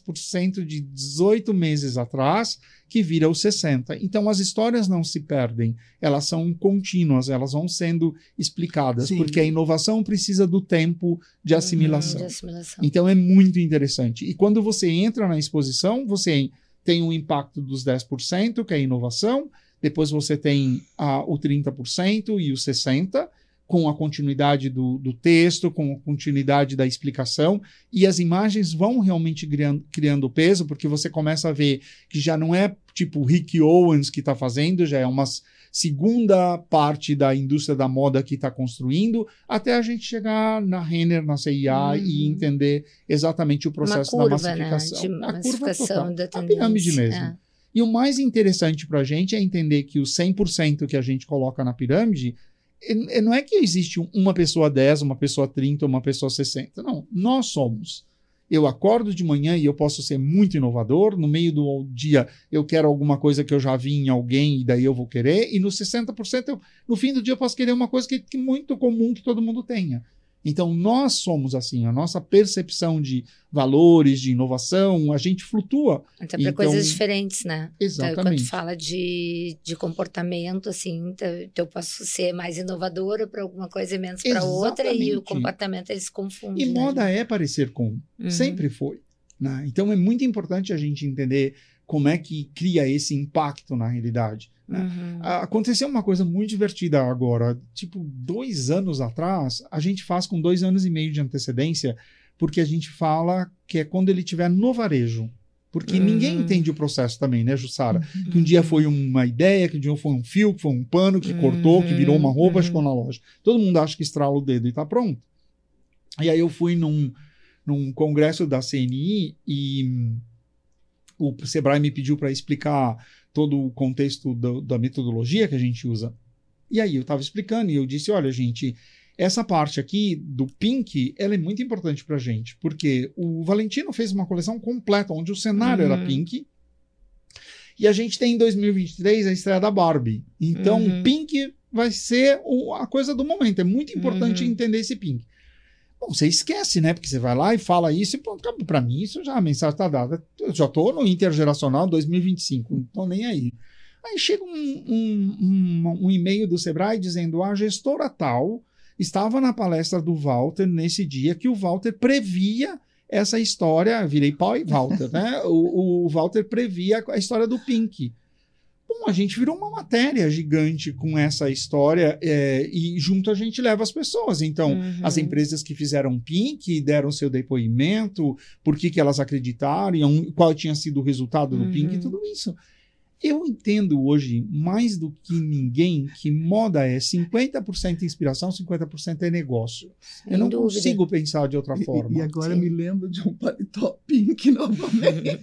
10% de 18 meses atrás, que vira o 60%. Então, as histórias não se perdem, elas são contínuas, elas vão sendo explicadas, Sim. porque a inovação precisa do tempo de assimilação. Então, é muito interessante. E quando você entra na exposição, você tem um impacto dos 10%, que é a inovação, depois você tem o 30% e o 60%, com a continuidade do texto, com a continuidade da explicação, e as imagens vão realmente criando peso, porque você começa a ver que já não é tipo Rick Owens que está fazendo, já é uma segunda parte da indústria da moda que está construindo, até a gente chegar na Renner, na CIA e entender exatamente o processo da massificação. Né? A massificação da tendência. A pirâmide mesmo. É. E o mais interessante para a gente é entender que os 100% que a gente coloca na pirâmide não é que existe uma pessoa 10, uma pessoa 30, uma pessoa 60. Não, nós somos. Eu acordo de manhã e eu posso ser muito inovador. No meio do dia eu quero alguma coisa que eu já vi em alguém e daí eu vou querer. E no 60%, no fim do dia eu posso querer uma coisa que é muito comum que todo mundo tenha. Então, nós somos assim, a nossa percepção de valores, de inovação, a gente flutua. Até para coisas diferentes, né? Exatamente. Então, quando tu fala de comportamento, assim, então eu posso ser mais inovadora para alguma coisa e menos para outra, e o comportamento eles se confundem. E moda é parecer com, sempre foi. Né? Então, é muito importante a gente entender como é que cria esse impacto na realidade. Né? Aconteceu uma coisa muito divertida agora, tipo 2 anos atrás, a gente faz com 2 anos e meio de antecedência, porque a gente fala que é quando ele estiver no varejo. Porque ninguém entende o processo também, né, Jussara? Que um dia foi uma ideia, que um dia foi um fio, que foi um pano, que cortou, que virou uma roupa, ficou na loja. Todo mundo acha que estrala o dedo e está pronto. E aí eu fui num congresso da CNI e o Sebrae me pediu para explicar todo o contexto da metodologia que a gente usa. E aí eu estava explicando e eu disse, olha, gente, essa parte aqui do Pink, ela é muito importante para a gente, porque o Valentino fez uma coleção completa, onde o cenário era Pink, e a gente tem em 2023 a estreia da Barbie. Então, o Pink vai ser a coisa do momento. É muito importante entender esse Pink. Bom, você esquece, né? Porque você vai lá e fala isso e para mim isso já a mensagem está dada. Eu já estou no intergeracional 2025, não estou nem aí. Aí chega um e-mail do Sebrae dizendo a gestora tal estava na palestra do Walter nesse dia que o Walter previa essa história, virei pau e Walter, né? O Walter previa a história do Pink. Bom, a gente virou uma matéria gigante com essa história e junto a gente leva as pessoas. Então, as empresas que fizeram Pink deram seu depoimento, por que elas acreditaram, qual tinha sido o resultado do Pink e tudo isso. Eu entendo hoje, mais do que ninguém, que moda é 50% inspiração, 50% é negócio. Sem eu não consigo pensar de outra forma. E agora me lembro de um paletó Pink novamente.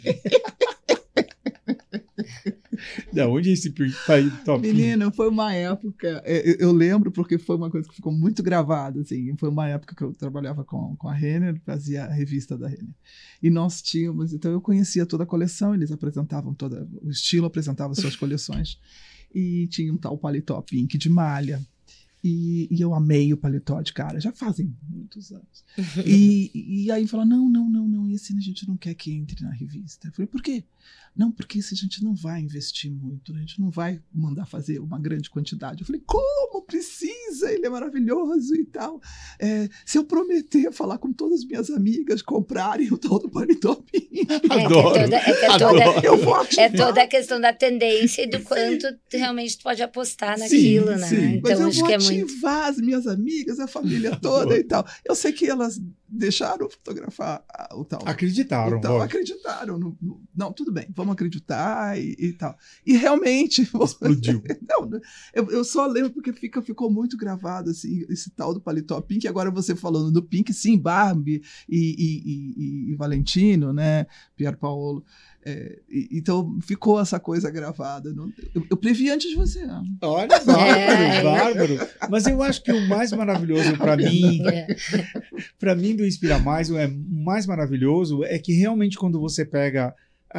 Da onde é esse paletó Pink? Menina, foi uma época, eu lembro porque foi uma coisa que ficou muito gravada, assim, foi uma época que eu trabalhava com a Renner, fazia a revista da Renner. E nós tínhamos, então eu conhecia toda a coleção, eles apresentavam o estilo apresentava suas coleções, e tinha um tal paletó Pink de malha. E eu amei o paletó de cara, já fazem muitos anos. E aí fala, não, esse a gente não quer que entre na revista. Eu falei, por quê? Não, porque esse a gente não vai investir muito, a gente não vai mandar fazer uma grande quantidade. Eu falei, como precisa? Ele é maravilhoso e tal. Se eu prometer falar com todas as minhas amigas comprarem o tal do paletó Pink. Adoro. Eu vou ativar. É toda a questão da tendência e do quanto realmente tu pode apostar naquilo, né? Sim. Então, mas eu acho vou que ativar as minhas amigas, a família toda e tal. Eu sei que elas deixaram fotografar o tal. Acreditaram. Então, acreditaram. Não, tudo bem, vamos acreditar e tal. E realmente... Explodiu. Não, eu só lembro porque ficou muito gravado assim, esse tal do paletó Pink. Agora você falando do Pink, sim, Barbie e Valentino, né? Pier Paolo. Então, ficou essa coisa gravada. Eu previ antes de você. Olha, bárbaro. Mas eu acho que o mais maravilhoso para mim do Inspira Mais, o mais maravilhoso é que realmente quando você pega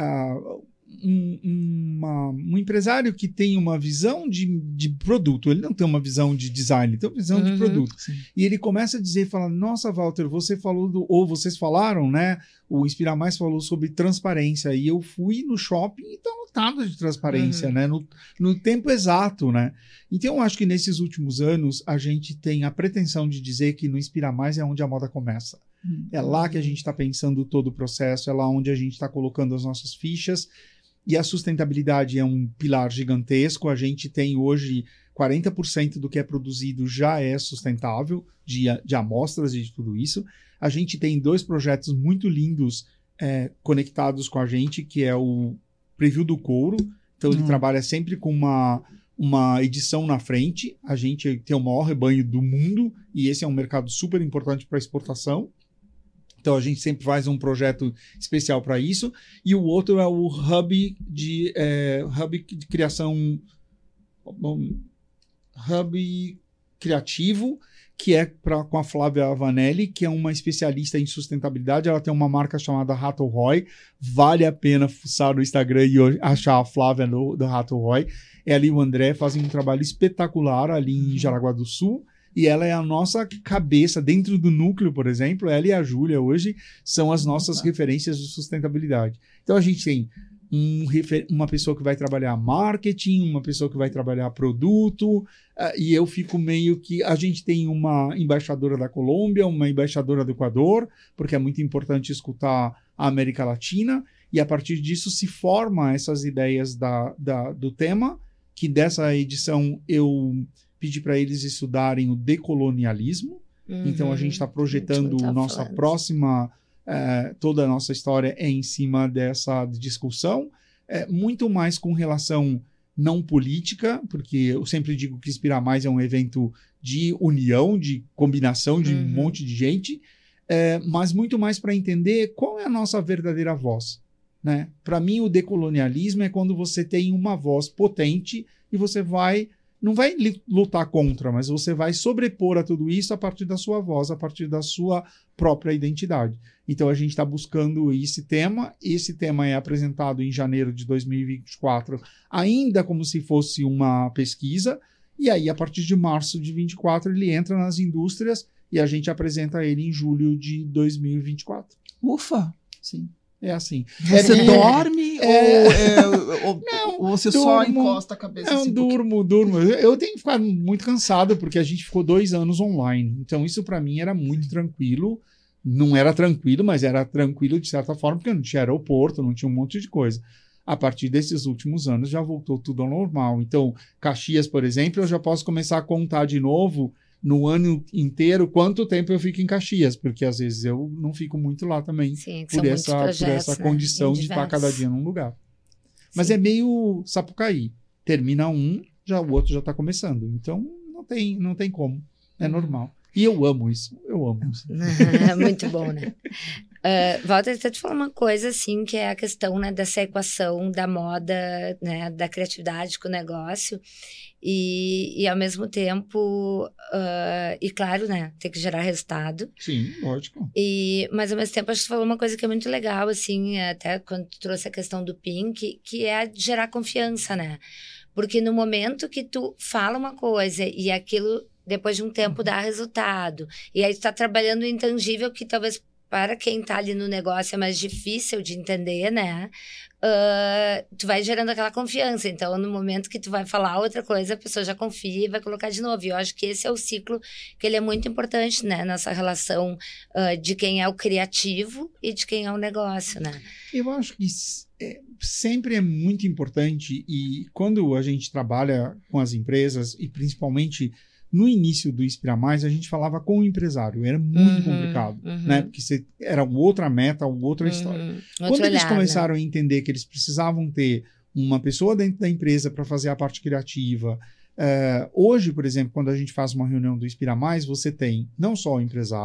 um empresário que tem uma visão de produto, ele não tem uma visão de design, ele tem uma visão de produto. Sim. E ele começa a dizer, fala, nossa, Walter, você falou ou vocês falaram, né? O Inspira Mais falou sobre transparência, e eu fui no shopping e tá lotado de transparência, né? No tempo exato, né? Então, eu acho que nesses últimos anos, a gente tem a pretensão de dizer que no Inspira Mais é onde a moda começa. É lá que a gente está pensando todo o processo, é lá onde a gente está colocando as nossas fichas. E a sustentabilidade é um pilar gigantesco. A gente tem hoje 40% do que é produzido já é sustentável, de amostras e de tudo isso. A gente tem 2 projetos muito lindos conectados com a gente, que é o Preview do Couro. Então, ele trabalha sempre com uma edição na frente. A gente tem o maior rebanho do mundo e esse é um mercado super importante para exportação. Então, a gente sempre faz um projeto especial para isso. E o outro é o Hub de criação... Hub criativo, que é com a Flávia Vanelli, que é uma especialista em sustentabilidade. Ela tem uma marca chamada Rato Roy. Vale a pena fuçar no Instagram e achar a Flávia do Rato Roy. Ela e o André fazem um trabalho espetacular ali em Jaraguá do Sul. E ela é a nossa cabeça dentro do núcleo, por exemplo. Ela e a Júlia hoje são as nossas referências de sustentabilidade. Então a gente tem uma pessoa que vai trabalhar marketing, uma pessoa que vai trabalhar produto, e eu fico meio que... A gente tem uma embaixadora da Colômbia, uma embaixadora do Equador, porque é muito importante escutar a América Latina, e a partir disso se forma essas ideias do tema, que dessa edição eu... pedi para eles estudarem o decolonialismo. Então, a gente está projetando nossa próxima... toda a nossa história é em cima dessa discussão. Muito mais com relação não política, porque eu sempre digo que Inspira Mais é um evento de união, de combinação de um monte de gente, mas muito mais para entender qual é a nossa verdadeira voz. Né? Para mim, o decolonialismo é quando você tem uma voz potente e você não vai lutar contra, mas você vai sobrepor a tudo isso a partir da sua voz, a partir da sua própria identidade. Então, a gente está buscando esse tema. Esse tema é apresentado em janeiro de 2024, ainda como se fosse uma pesquisa. E aí, a partir de março de 2024, ele entra nas indústrias e a gente apresenta ele em julho de 2024. Ufa! Sim. É assim. Você dorme ou você só encosta a cabeça? Não, durmo. Eu tenho ficado muito cansado porque a gente ficou 2 anos online. Então isso para mim era muito tranquilo. Não era tranquilo, mas era tranquilo de certa forma porque não tinha aeroporto, não tinha um monte de coisa. A partir desses últimos anos já voltou tudo ao normal. Então Caxias, por exemplo, eu já posso começar a contar de novo no ano inteiro quanto tempo eu fico em Caxias, porque às vezes eu não fico muito lá também. Sim, por essa condição de estar cada dia num lugar. Mas Sim. É meio Sapucaí. Termina o outro já está começando. Então não tem como. É normal. E eu amo isso. Muito bom, né? Walter, eu te falar uma coisa, assim, que é a questão, né, dessa equação da moda, né, da criatividade com o negócio. E ao mesmo tempo, e claro, né, tem que gerar resultado. Sim, lógico. Mas ao mesmo tempo, acho que você falou uma coisa que é muito legal, assim, até quando tu trouxe a questão do Pink, que é gerar confiança, né? Porque no momento que tu fala uma coisa e aquilo, depois de um tempo, dá resultado, e aí tu tá trabalhando o intangível que talvez para quem tá ali no negócio é mais difícil de entender, né? Tu vai gerando aquela confiança. Então, no momento que tu vai falar outra coisa, a pessoa já confia e vai colocar de novo. E eu acho que esse é o ciclo que ele é muito importante, né? Nessa relação de quem é o criativo e de quem é o negócio, né? Eu acho que sempre é muito importante, e quando a gente trabalha com as empresas, e principalmente no início do Inspira Mais, a gente falava com o empresário. Era muito complicado, né? Porque era outra meta, outra história. Quando eles começaram a entender que eles precisavam ter uma pessoa dentro da empresa para fazer a parte criativa. Hoje, por exemplo, quando a gente faz uma reunião do Inspira Mais, você tem não só o empresário,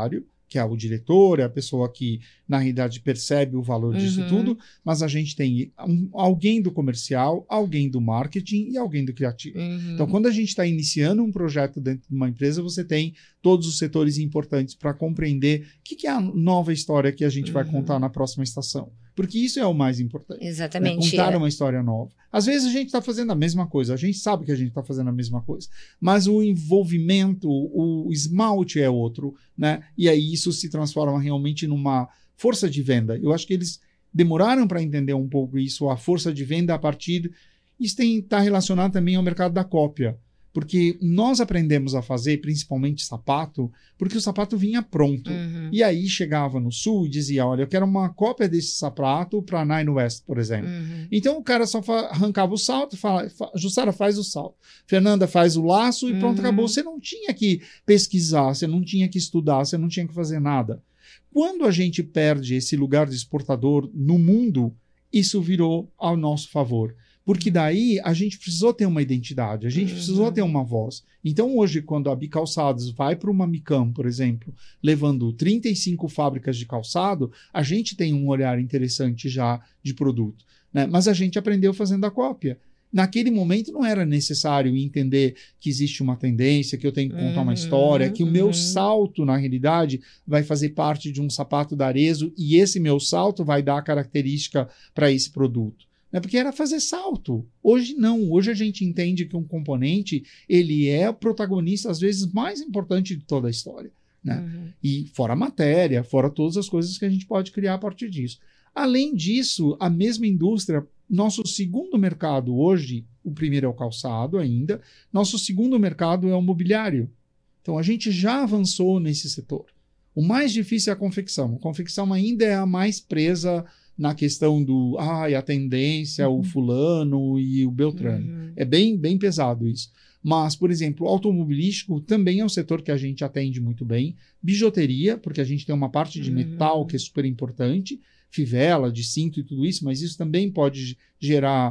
que é o diretor, é a pessoa que, na realidade, percebe o valor disso tudo, mas a gente tem alguém do comercial, alguém do marketing e alguém do criativo. Então, quando a gente está iniciando um projeto dentro de uma empresa, você tem todos os setores importantes para compreender o que é a nova história que a gente vai contar na próxima estação. Porque isso é o mais importante. Exatamente. Contar uma história nova. Às vezes a gente está fazendo a mesma coisa, a gente sabe que a gente está fazendo a mesma coisa, mas o envolvimento, o esmalte é outro, né? E aí isso se transforma realmente numa força de venda. Eu acho que eles demoraram para entender um pouco isso, a força de venda a partir... Isso está relacionado também ao mercado da cópia. Porque nós aprendemos a fazer, principalmente sapato, porque o sapato vinha pronto. E aí chegava no Sul e dizia, olha, eu quero uma cópia desse sapato para Nine West, por exemplo. Então o cara só arrancava o salto, Jussara faz o salto, Fernanda faz o laço e pronto, acabou. Você não tinha que pesquisar, você não tinha que estudar, você não tinha que fazer nada. Quando a gente perde esse lugar de exportador no mundo, isso virou ao nosso favor. Porque daí a gente precisou ter uma identidade, a gente precisou ter uma voz. Então hoje, quando a Bicalçados vai para uma Micam, por exemplo, levando 35 fábricas de calçado, a gente tem um olhar interessante já de produto, né? Mas a gente aprendeu fazendo a cópia. Naquele momento não era necessário entender que existe uma tendência, que eu tenho que contar uma história, que o meu salto, na realidade, vai fazer parte de um sapato da Arezzo e esse meu salto vai dar característica para esse produto. Porque era fazer salto. Hoje não. Hoje a gente entende que um componente ele é o protagonista, às vezes, mais importante de toda a história. Né? E fora a matéria, fora todas as coisas que a gente pode criar a partir disso. Além disso, a mesma indústria, nosso segundo mercado hoje, o primeiro é o calçado ainda, nosso segundo mercado é o mobiliário. Então a gente já avançou nesse setor. O mais difícil é a confecção. A confecção ainda é a mais presa na questão do a tendência, o fulano e o beltrano. É bem pesado isso. Mas, por exemplo, o automobilístico também é um setor que a gente atende muito bem. Bijuteria, porque a gente tem uma parte de metal que é super importante, fivela, de cinto e tudo isso, mas isso também pode gerar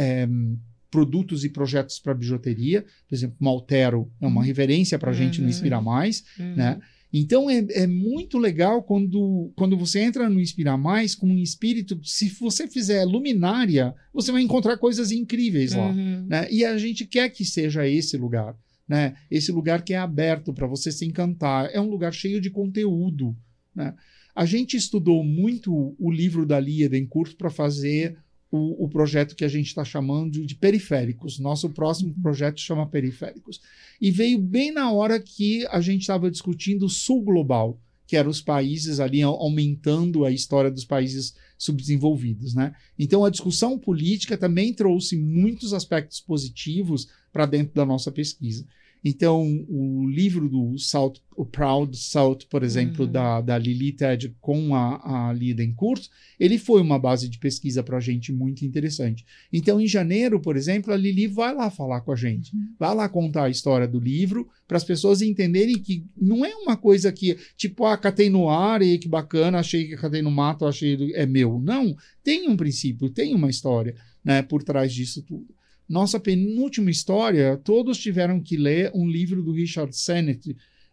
produtos e projetos para bijuteria. Por exemplo, o Altero é uma referência para a gente no Inspira Mais, né? Então é muito legal quando você entra no Inspirar Mais com um espírito, se você fizer luminária, você vai encontrar coisas incríveis lá. Né? E a gente quer que seja esse lugar. Né? Esse lugar que é aberto para você se encantar. É um lugar cheio de conteúdo. Né? A gente estudou muito o livro da Lia Edencourt para fazer o projeto que a gente está chamando de Periféricos. Nosso próximo projeto chama Periféricos. E veio bem na hora que a gente estava discutindo o Sul Global, que eram os países ali aumentando a história dos países subdesenvolvidos. Né? Então, a discussão política também trouxe muitos aspectos positivos para dentro da nossa pesquisa. Então, o livro do South, o Proud South, por exemplo, da Lili Ted com a Lia Edencourt, ele foi uma base de pesquisa para a gente muito interessante. Então, em janeiro, por exemplo, a Lili vai lá falar com a gente, vai lá contar a história do livro, para as pessoas entenderem que não é uma coisa que, tipo, catei no ar e que bacana, achei que catei no mato, achei é meu. Não, tem um princípio, tem uma história, né, por trás disso tudo. Nossa penúltima história, todos tiveram que ler um livro do Richard Sennett,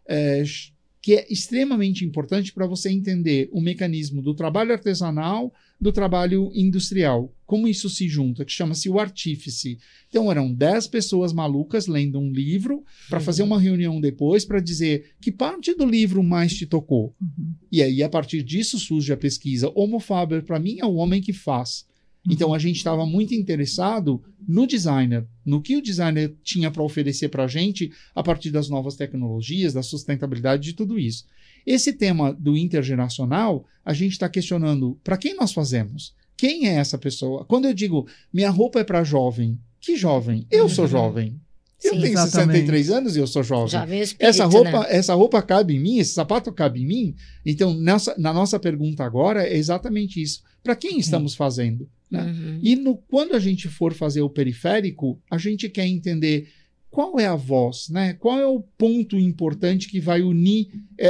que é extremamente importante para você entender o mecanismo do trabalho artesanal, do trabalho industrial, como isso se junta, que chama-se O Artífice. Então eram 10 pessoas malucas lendo um livro para fazer uma reunião depois para dizer que parte do livro mais te tocou. E aí, a partir disso, surge a pesquisa. Homo Faber, para mim, é o homem que faz. Então, a gente estava muito interessado no designer, no que o designer tinha para oferecer para a gente a partir das novas tecnologias, da sustentabilidade, de tudo isso. Esse tema do intergeracional, a gente está questionando para quem nós fazemos? Quem é essa pessoa? Quando eu digo, minha roupa é para jovem, que jovem? Eu sou jovem. Eu tenho exatamente 63 anos e eu sou jovem. Jovem espírito, essa roupa cabe em mim? Esse sapato cabe em mim? Então, na nossa pergunta agora, é exatamente isso. Para quem estamos fazendo? Né? E quando a gente for fazer o periférico, a gente quer entender qual é a voz, né? Qual é o ponto importante que vai unir.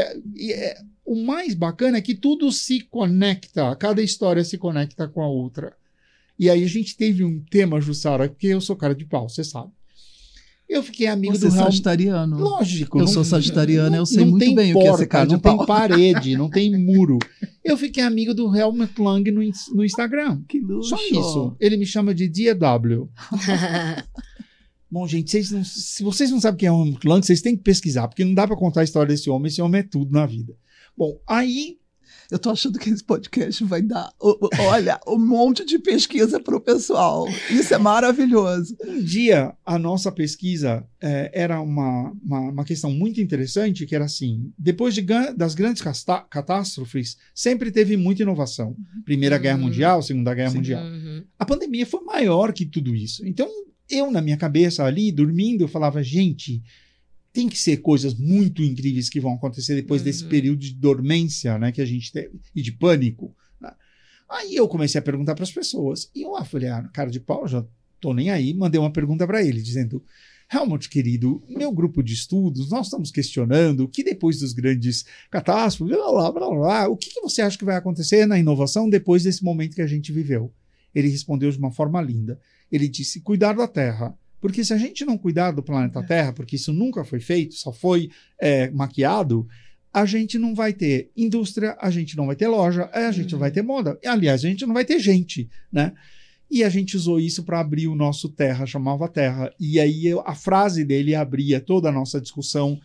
O mais bacana é que tudo se conecta, cada história se conecta com a outra. E aí a gente teve um tema, Jussara, porque eu sou cara de pau, você sabe. Eu fiquei amigo Você do Helmut. Sagitariano. Lógico. Eu sou sagitariana, eu sei muito bem porta, o que é ser cara de não pau. tem parede, não tem muro. Eu fiquei amigo do Helmut Lang no Instagram. Que luxo. Só isso. Ele me chama de DW. Bom, gente, se vocês não sabem quem é o Helmut Lang, vocês têm que pesquisar, porque não dá para contar a história desse homem. Esse homem é tudo na vida. Bom, aí... Eu tô achando que esse podcast vai dar, olha, um monte de pesquisa pro pessoal. Isso é maravilhoso. Um dia, a nossa pesquisa era uma questão muito interessante, que era assim, depois das grandes catástrofes, sempre teve muita inovação. Primeira Guerra Mundial, Segunda Guerra Mundial. A pandemia foi maior que tudo isso. Então, eu, na minha cabeça ali, dormindo, eu falava, gente... Tem que ser coisas muito incríveis que vão acontecer depois desse período de dormência, né, que a gente teve, e de pânico. Né? Aí eu comecei a perguntar para as pessoas. E eu falei, cara de pau, já tô nem aí. Mandei uma pergunta para ele, dizendo, Helmut, querido, meu grupo de estudos, nós estamos questionando que depois dos grandes catástrofes, blá, blá, blá, blá, o que você acha que vai acontecer na inovação depois desse momento que a gente viveu? Ele respondeu de uma forma linda. Ele disse, cuidar da Terra. Porque se a gente não cuidar do planeta Terra, porque isso nunca foi feito, só foi maquiado, a gente não vai ter indústria, a gente não vai ter loja, a gente não vai ter moda. Aliás, a gente não vai ter gente, né? E a gente usou isso para abrir o nosso Terra, chamava Terra. E aí a frase dele abria toda a nossa discussão,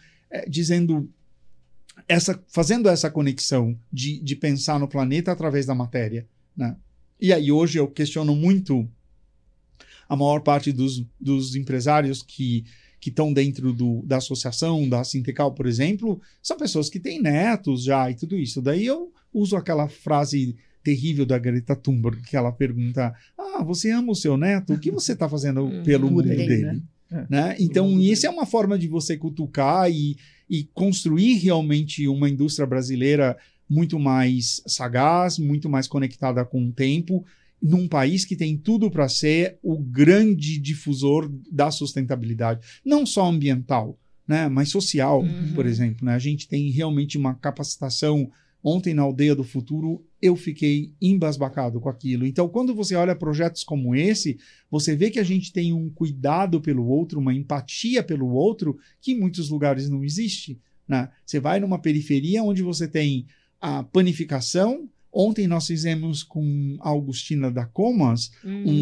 fazendo essa conexão de pensar no planeta através da matéria, né? E aí hoje eu questiono muito a maior parte dos empresários que estão dentro da associação, da Sintecal, por exemplo, são pessoas que têm netos já e tudo isso. Daí eu uso aquela frase terrível da Greta Thunberg, que ela pergunta, você ama o seu neto? O que você está fazendo pelo mundo dele? Né? Então, isso é uma forma de você cutucar e construir realmente uma indústria brasileira muito mais sagaz, muito mais conectada com o tempo, num país que tem tudo para ser o grande difusor da sustentabilidade, não só ambiental, né, mas social, por exemplo. Né? A gente tem realmente uma capacitação. Ontem, na Aldeia do Futuro, eu fiquei embasbacado com aquilo. Então, quando você olha projetos como esse, você vê que a gente tem um cuidado pelo outro, uma empatia pelo outro, que em muitos lugares não existe. Né? Você vai numa periferia onde você tem a panificação. Ontem nós fizemos com a Augustina da Comas,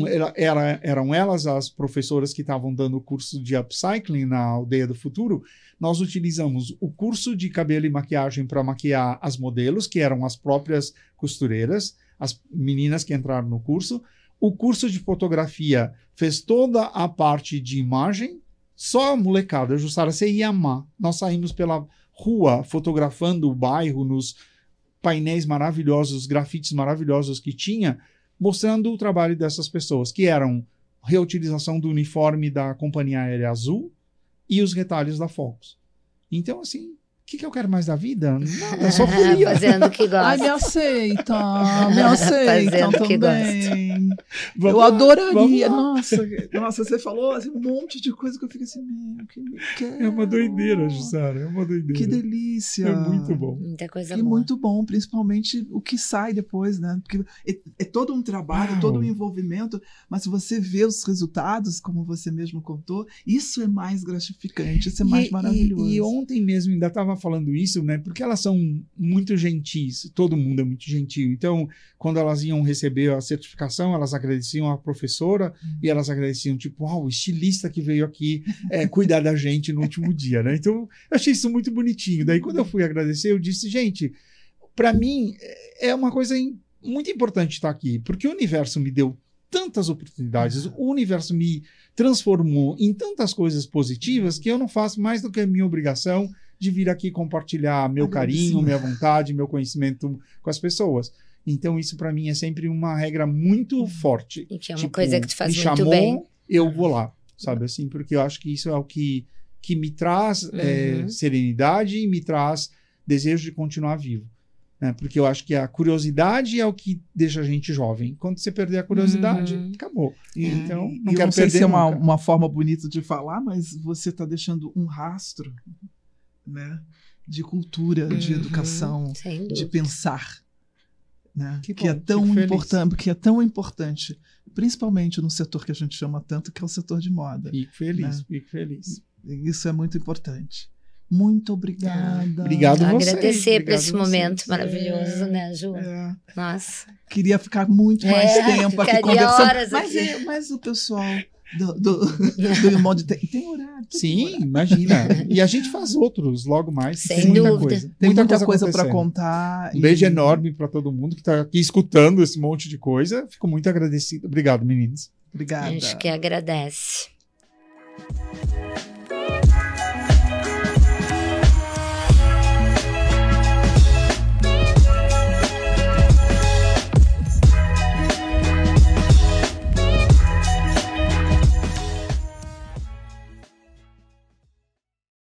eram elas as professoras que estavam dando o curso de upcycling na Aldeia do Futuro. Nós utilizamos o curso de cabelo e maquiagem para maquiar as modelos, que eram as próprias costureiras, as meninas que entraram no curso. O curso de fotografia fez toda a parte de imagem, só a molecada. Jussara, você ia amar. Nós saímos pela rua fotografando o bairro nos painéis maravilhosos, grafites maravilhosos que tinha, mostrando o trabalho dessas pessoas, que eram reutilização do uniforme da Companhia Aérea Azul e os retalhos da Focus. Então, assim, o que eu quero mais da vida? Nada, só folia. Fazendo o que gosta. Ai, me aceitam Fazendo o que também. Eu adoraria. Nossa, você falou assim, um monte de coisa que eu fico assim, que me quero. É uma doideira, Jussara, é uma doideira. Que delícia. É muito bom. Muita coisa boa. boa. Muito bom, principalmente o que sai depois, né? Porque é todo um trabalho, todo um envolvimento, mas se você vê os resultados, como você mesmo contou, isso é mais gratificante, isso é mais maravilhoso. E ontem mesmo ainda estava falando isso, né? Porque elas são muito gentis, todo mundo é muito gentil. Então, quando elas iam receber a certificação, elas agradeciam a professora e elas agradeciam, tipo, o estilista que veio aqui cuidar da gente no último dia, né? Então, eu achei isso muito bonitinho. Daí, quando eu fui agradecer, eu disse, gente, para mim é uma coisa muito importante estar aqui, porque o universo me deu tantas oportunidades, o universo me transformou em tantas coisas positivas que eu não faço mais do que a minha obrigação de vir aqui compartilhar meu carinho, minha vontade, meu conhecimento com as pessoas. Então, isso para mim é sempre uma regra muito forte. E que é uma coisa que te faz me muito chamou, bem. Eu vou lá, sabe assim? Porque eu acho que isso é o que me traz serenidade e me traz desejo de continuar vivo. Né? Porque eu acho que a curiosidade é o que deixa a gente jovem. Quando você perder a curiosidade, acabou. Então, não quero sei perder se é uma forma bonita de falar, mas você está deixando um rastro, né, de cultura, de educação, de pensar. né? Que Que é bom, tão fico feliz. importante, que é tão importante, principalmente no setor que a gente chama tanto, que é o setor de moda. Fico feliz, Né? fico feliz. Isso é muito importante. Muito obrigada. Obrigado a vocês. Agradecer por obrigado esse a vocês. momento maravilhoso, né, Ju? Nossa. Queria ficar muito mais tempo aqui ficaria conversando. horas aqui. Mas o pessoal do Imod tem horário. Sim, imagina. E a gente faz outros logo mais. Sem Tem muita dúvida. coisa. Tem muita coisa para acontecendo. contar. Um beijo enorme para todo mundo que está aqui escutando esse monte de coisa. Fico muito agradecido. Obrigado, meninos. Obrigada. A gente que agradece.